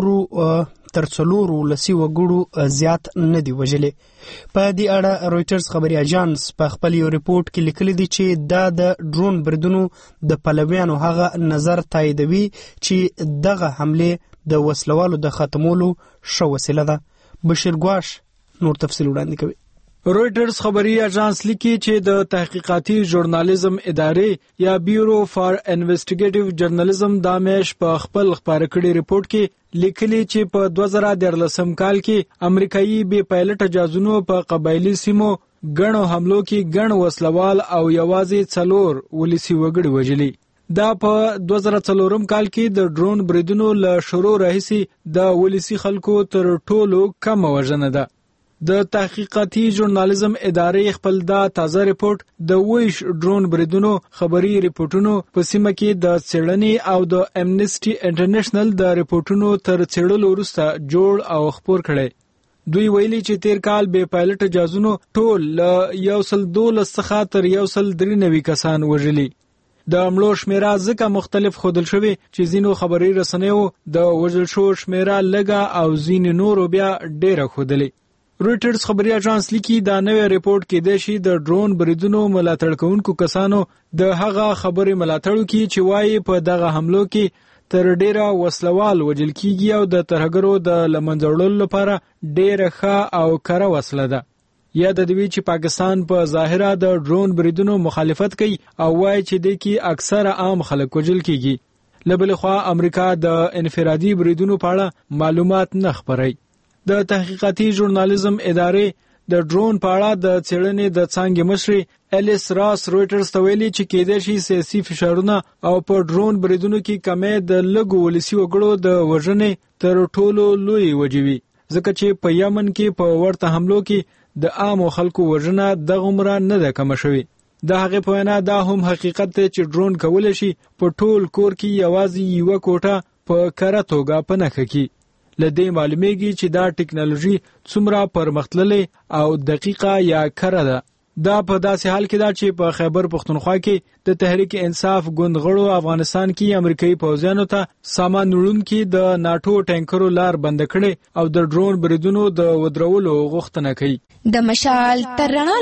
4 لسی وګړو زیات نه دی وژلي. په دې اړه رويټرز خبري اژانس په خپل یو ریپورت کې لیکلي دي چې دا د ډرون بریدونو د پلویانو هغه نظر تاییدوي چې دغه حمله د وسلوالو د ختمولو شو وسیله ده. بشیر ګواش نور تفصیل وړاندې کوي. رويټرز خبري اژانس لیکي چې د تحقیقاتي ژورنالیزم ادارې یا بیورو فار انویسټیګیټیو جرنالیزم د میش په خپل خبره کړي ریپورت کې لیکلي چې په 2013 کال کې امریکایي بې پایلټ جهازونو په قبایلی سیمو ګڼو حملو کې ګڼ وسلوال او یوازې 4 ولسی وګړي وژلي. دا په 2004 کال کې د ډرون بریدونو له شروع راهیسې د ولسی خلکو تر ټولو کم وژنه ده. د تحقیقاتي ژورنالیزم ادارې خپل دا تازه ریپورت د ویش ډرون بریدونو خبري ریپورتونو په سیمه کې د څېړنې او د امنیسټي انټرنیشنل د ریپورتونو تر څېړلو وروسته جوړ او خپور کړي. دوی ویلي چې تیر کال بې پایلټ جهازونو ټول له 112 څخه تر 193 کسان وژلي. د مړو شمیره ځکه مختلف ښودل شوی چې ځینو خبري رسنیو د وژل شو شمیره لږه او ځینې نورو بیا ډیره ښودلې. رويټرز خبري اژانس لیکي دا نوې ریپورت کې د شي د ډرون بریدونو ملاتړ کوونکو کسانو د هغه خبري ملاتړ کوي چې وايي په دغه حملو کې تر ډیره وسلوال وژل کیږي او د ترهګرو د لمنځوړلو لپاره ډیره ښه او کره وسله ده. یا د دوی چې پاکستان په ظاهره د ډرون بریدونو مخالفت کوي او وايي چې د کې اکثره عام خلک وژل کیږي. لبل خو امریکا د انفرادي بریدونو په اړه معلومات نه خبري. د تحقیقاتي ژورنالیزم ادارې د ډرون په اړه د څېړنې د څانګې مشر الیس راس رويټرز ته ویلي چې کېدای شي سیاسي فشارونه او په ډرون بریدونو کې کمې د لږو ولسی وګړو د وژنې تر ټولو لوی وجوي، ځکه چې په یمن کې په ورته حملو کې د عامو خلکو وژنه دغومره نه ده کمه شوې. د هغې په وینا دا هم حقیقت دی چې ډرون کولی شي په ټول کور کې یوازې یوه کوټه په کره توګه په نښه کړي. لدې معلومیږي چې دا ټکنالوژي څومره پرمختللې او دقیقه یا کره ده. دا په داسې حال کې ده چې په خیبر پختونخوا کې د تحریک انصاف ګوند غړو افغانستان کې امریکایي پوځیانو ته سامان وړونکي د ناتو ټانکرو لار بند کړي او د ډرون بریدونو د ودرولو غوښتنه کوي. د مشال تر رڼا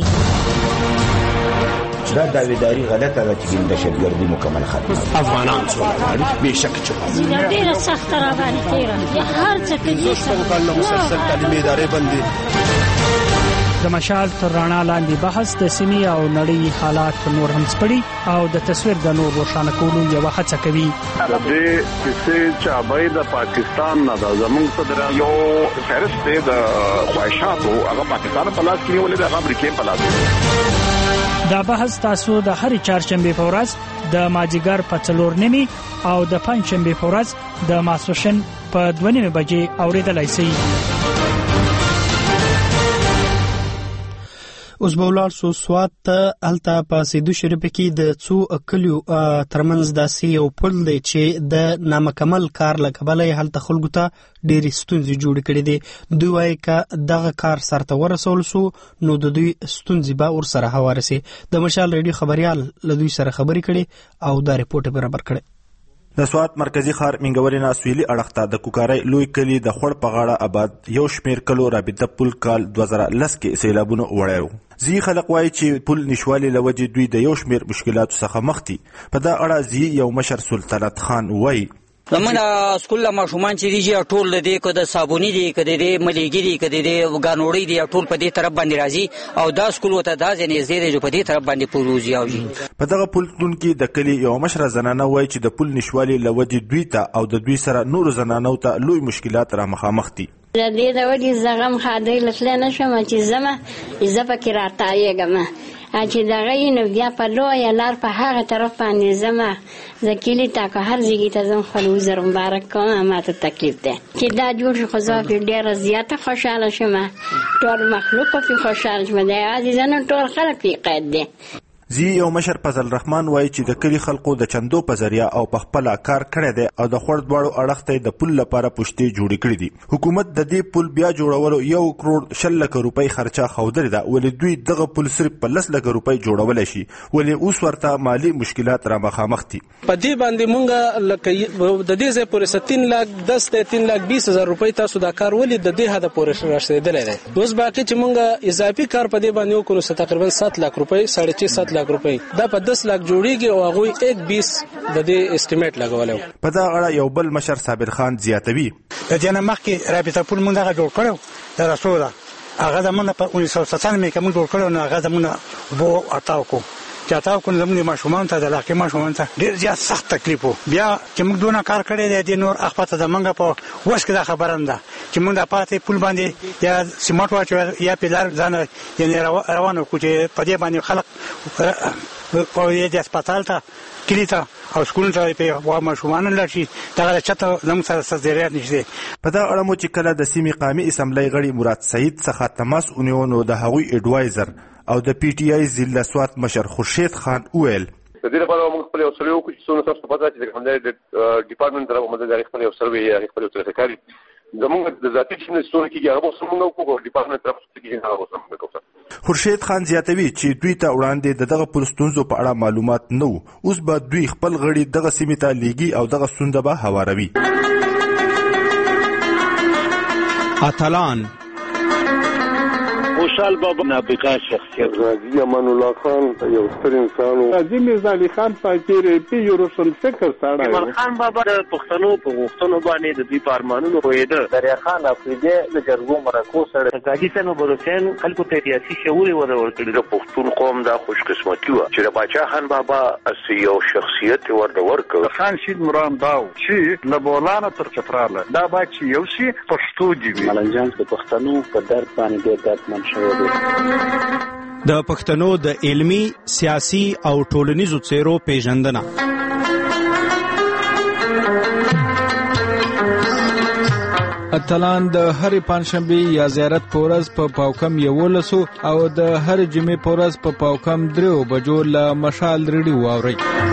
لاندې دا داویداری غلطه ده چې د دهشتګردي مکمل ختم افغانان څومره بهشکه چې ډیره سخت را باندې تیره هر څه کې مسلسل تعلیمي ادارې بندي. د مشال تر رڼا لاندې بحث د سیمې او نړۍ حالات نور هم سپړي او د تصویر د نور روښانه کولو یو هڅه کوي. د دې چې چابای د پاکستان نه د زمونږ صدر یو فهرست د خواهشاتو هغه پاکستان په لاس کې نیولې د امریکای په لاس. دا بحث تاسو د هرې چهارشنبه په ورځ د ماجیګر په 4:30 او د پنځشنبه په ورځ د ماسوشن په 2:30 بجې اوریدلای شئ. اوس به ولاړ سو سوات ته. هلته په سیدو شریف کې د څو کلیو ترمنځ داسې یو پل دی چې د نامکمل کار له کبله هلته خلکو ته ډېرې ستونزې جوړې کړې دي. دوی وایي که دغه کار سرته ورسول سو نو د دوی ستونزې به ورسره هواره سي. د مشال ریډیو خبریال له دوی سره خبرې کړې او دا ریپورټ برابر کړی. د سوات مرکزی ښار منګورې نه سویلي اړخ ته د کوکارۍ لوی کلی د خوړ په غاړه آباد یو شمیر کلو رابطه پل کال 2010 کې سیلابونه وړی و. ځینې خلک وایي چې پل نشوالي له وجې دوی د یو شمیر مشکلاتو څخه مخ دي. په دا اړه ځینې یو مشر سلطنت خان وایي زمونږ سکول له ماشومان چې دي ټول د دې که د صابوني دي که د دې ملیګي دي که د دې ګانوړی دي ټول په دې طرف باندې راځي او دا سکول ورته داسې نږدې دی چې په دې طرف باندې پروزي او ځي. په دغه پلتون کې د کلي یو مشره زنانه وایي چې د پل نشوالي له وجې دوی ته او د دوی سره نورو زنانو ته لوی مشکلات را مخامخ دي. د دې د وجې زه غم خادۍ لتلی نه شم چې زه پکې راتایېږم چې دغه یې نو بیا په لویه لار په هغه طرف باندې زه کلي ته که هر ځایږي ته ځم خپل وزر مبارک کوم. ما ته تکلیف دی چې دا جوړ شي خو زه پرې ډېره زیاته خوشحاله شم. ټول مخلوق پرې خوشحاله شم. د یوازې زه نه ټول خلک پرې قید دی. زی یو مشر فضل الرحمن وایي چې د کلی خلکو د چندو په ذریعہ او په خپل کار کړی دی او د خور دواړو اړخ ته د پل لپاره پشتي جوړې کړې دي. حکومت د دې پل بیا جوړولو 1 کروڑ 6 لک روپۍ خرچه خوندري ده، ولې دوی دغه پل صرف په 10 لک روپۍ جوړولای شي، ولې اوس ورته مالی مشکلات را مخامخ دي. په دې باندې مونږه لکه د دې ځای پورې 3 لک 10 ته 3 لک 20 هزار روپۍ تاسو دا کار ولې د دې حد پورې رسیدلی دی. اوس باقي چې مونږه اضافي کار په دې باندې وکړو تقریبا 7 لک روپۍ 7.5 لک روپۍ دا په 10 لک جوړیږي او هغه 1.20 د دې اسټیمیټ لګولو. په دا اړه یو بل مشر صابر خان زیاتوي. د دې نه مخکې رابطه پول مونږ هغه جوړ کړو د رسول هغه زمونه په 1997 کې موږ جوړ کړو نو هغه زمونه وو اتاو کو چې اتاو کو زمونه ماشومان ته د لاکه ماشومان ته ډیر زیات سخت تکلیف وو. بیا چې موږ دونه کار کړی دی نور اخپاته زمونږ په وښ کې دا خبره ده چې موږ د پاتې پول باندې یا سیمټ واچو یا پیلار ځان یعنی روانو کو چې په دې باندې خلک په دې هسپتال ته کلیته او سکول ته په ماشومان لاشي دا چته زموږ سره ضرورت نشته. په دا اړه مو چې کله د سیمې قومي اسمبلی غړي مراد سعید څخه تماس ونیو د هغوی اډوایزر او د پی ټی آی ضلع سوات مشر خورشید خان وویل د دې لپاره موږ خپل یو سروي وکړو چې څونه تاسو پته چې د همدې ډپارټمنټ طرف باندې خپل یو سروي یا خپل ترکاري زموږ د ذاتي شنو څونه کېږي هغه څنګه وکړو ډپارټمنټ طرف څخه هغه څنګه وکړو. خورشید خان زیاتوي چې دوی ته وړاندې دغه پرستونزو په اړه معلومات نه وو، اوس به دوی خپل غړي دغه سیمې ته لیږي او دغه ستونزه به هواروي. اتلان خوشحال بابا نابغه شخصیت غازی امان الله خان یو ستر انسان و. غازی میرزا علي خان فقیر پی یو روشن فکر سره ایمان خان بابا د پښتنو په غوښتنو باندې د دوی په ارمانونو پوهېده. دریا خان افریدي د جرګو مرکو سره غازی سنو بروسین خلکو ته سیاسي شعور ورکړي. د پښتون قوم دا خوش قسمتي و چې د باچا خان بابا اسی یو شخصیت ورکړ. خان شید مرام داو چې لبولانه تر چتراله دا با چې یو شي پښتو دی وي. ملنجان د پښتنو په درد باندې ډېر دردمن د پښتنو د علمی، سیاسي او ټولنیزو څیرو پیژندنه. اتلان د هر پنځشنبه یا زیارت پورز په پاوکم 11 او د هر جمعې پورز په پاوکم 3 بجو له مشال ریډیو واوري.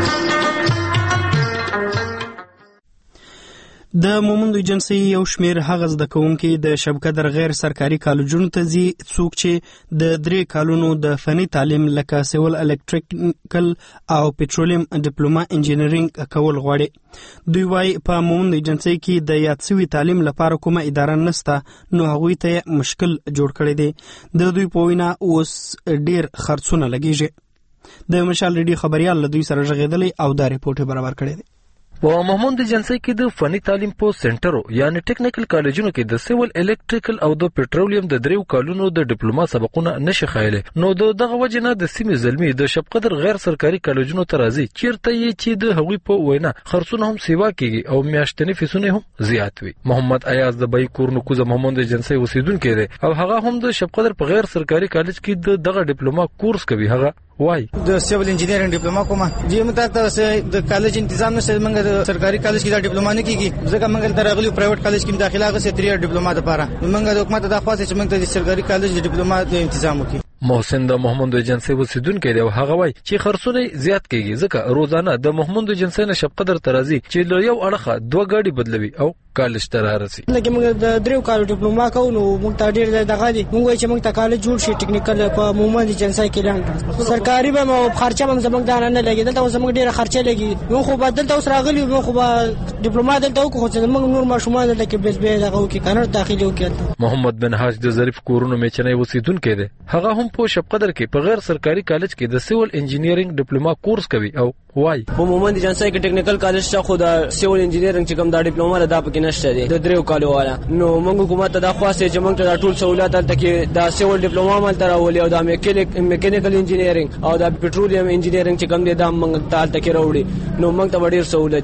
د مومند ایجنسی یو شمیر هغه زده کوونکي د شبکه در غیر سرکاري کالجونو ته ځي څوک چې د 3 کالونو د فني تعلیم لکه سیول الکتریکل او پټرولیم ډیپلوما انجینرینګ کول غواړي. دوی وايي په مومند ایجنسی کې د یاد شوي تعلیم لپاره کومه اداره نشته نو هغوی ته مشکل جوړ کړی دی. د دوی په وینا اوس ډیر خرڅونه لګیږي. د مشال ریډیو خبريال له دوی سره ژغېدلی او دا ریپورت برابر کړی دی. په مومند ایجنسی کې د فني تعلیم په سنټرو یعنی ټیکنیکل کالجونو کې د سیول الکتریکل او د پټرولیم د 3 کالونو د ډیپلوما سبقونه نشي خایله. نو دغه وجنه د سیمې زلمی د شبقدر غیر سرکاري کالجونو ته راځي چیرته یې چې د هغوی په وینا خرڅونه هم سیوا کیږي او میاشتنی فیسونه هم زیات وي. محمد ایاز د بای کورنو کوزه مومند ایجنسی اوسیدونکو دی او هغه هم د شبقدر په غیر سرکاري کالج کې دغه ډیپلوما کورس کوي. هغه وای د سیول انجینرینګ ډیپلوما کومه دې متأسف د کالج تنظیم نشته موږ د سرکاري کالج کې دا ډیپلوما نه کیږي ځکه موږ درغلی پرایویټ کالج کې داخله غوښتي 3 ډیپلوما لپاره موږ د حکومت د خاصه چې موږ د سرکاري کالج د ډیپلوما د تنظیم وکړي. محسن د محمد ایجنسی وسیدونکو دی او هغه وای چې خرڅونه زیات کیږي ځکه روزانه د محمد ایجنسی نه شبقدر ترازی چې له یو اړخه 2 ګاډي بدلوي او کالج ته رارسي. لکه موږ د 3 کالو ډیپلوما کوو نو موږ ته ډیر دغه دي موږ چې موږ ته کالج جوړ شي ټیکنیکل په محمد ایجنسی کې لاندې سرکاري به مو خرچه هم زموږ دانه نه لګي دلته زموږ ډیره خرچه لګي نو خو بدل ته اوس راغلی نو خو ډیپلوما دلته خو زموږ نور ماشومان دلته کې بس به دغه کې کنه داخلي وکړه. محمد بن حاج د ظریف کورونو میچنې وسیدونکو دی هغه هم په شبقدر کې په غیر سرکاري کالج کې د سیول انجینرینګ ډیپلوما کورس کوي او وای په مومند ایجنسی کې ټیکنیکل کالج څخه خو د سیول انجینرینګ چې کوم دا ډیپلوما را د پکې نشته دی د 3 کالو والا نو موږ حکومت ته دا خواسته چې موږ ته ټول سہولت تل کې دا سیول ډیپلوما مال تر اولي او دا میکانیکل انجینرینګ او دا پټرولیم انجینرینګ چې کوم دی دا موږ ته تل کې راوړي نو موږ ته ډیر سہولت شي.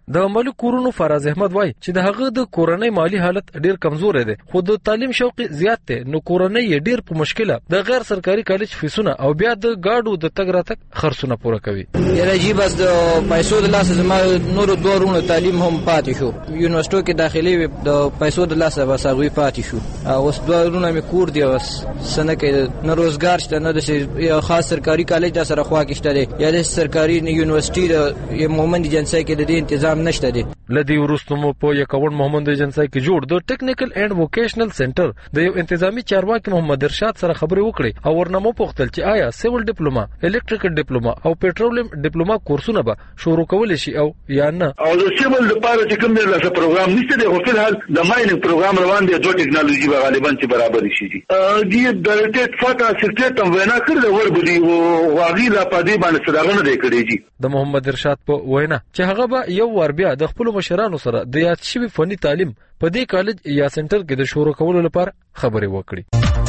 د ملک کورونو فراز احمد وای چې د هغه د کورنۍ مالی حالت ډیر کمزور دی خو د تعلیم شوق زیات دی نو کورنۍ ډیر په مشکله د غیر سرکاري کالج فیسونه او بیا د گاډو د تګ راتګ خرڅونه پوره کوي. یره جی بس د پیسو د لاسه زما نور دوه رونو تعلیم هم پاتې شو یونیورسيټو کې داخلي د پیسو د لاسه بس هغه پاتې شو اوس دوه رونو مې کور دی اوس سنه کې نه روزګار شته نه د خاص سرکاري کالج د سره خوا کې شته دی یا د سرکاري یونیورسيټي د مومند ایجنسی کې د دې تنظیم نشته دی. لدی ورستمو په یکون محمد ایجنسی کې جوړ د ټیکنیکل اینڈ ووکیشنل سنټر د یو انتظامی چارواکي محمد ارشاد سره خبرې وکړي او ورنمو پوښتل چې آیا سیول ډیپلوما الکتریکل ډیپلوما او پېټرولیم ډیپلوما کورسونه به شروع کول شي او یا نه. او د سیول لپاره چې کوم دی لاسه پروګرام نشته دی خو په حال د مایننګ پروګرام روان دی دوه ټیکنالوژي به غالبا چې برابر شي دي د ټیټ فاټا سیکټ هم وینا کړل ور بده او واغی لا پدې باندې صداغونه دی کړی دي. د محمد ارشاد په وینا چې هغه به یو ور بیا د خپل مشرانو سره د یاد شوی فني تعلیم په دې کالج یا سنټر کې د شروع کولو لپاره خبرې وکړي.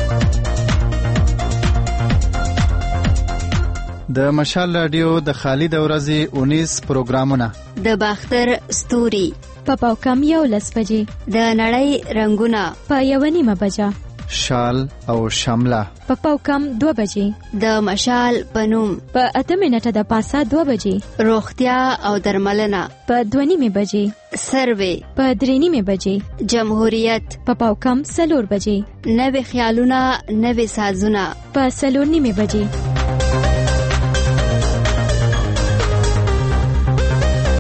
د مشال رادیو د خالد ورځي 19 پروګرامونه د باختر ستوري په پاوکم 11 بجې د نړۍ رنگونه په 1:30 بجه شال او شاملا په پاوکم 2 بجې د مشال پنوم په 8 منټه د پاسه 2 بجې روغتیا او درملنه په 2:30 بجې سروې په 3:30 بجې جمهوریت په پاوکم 4 بجې نوې خیالونه نوې سازونه په 4:30 بجې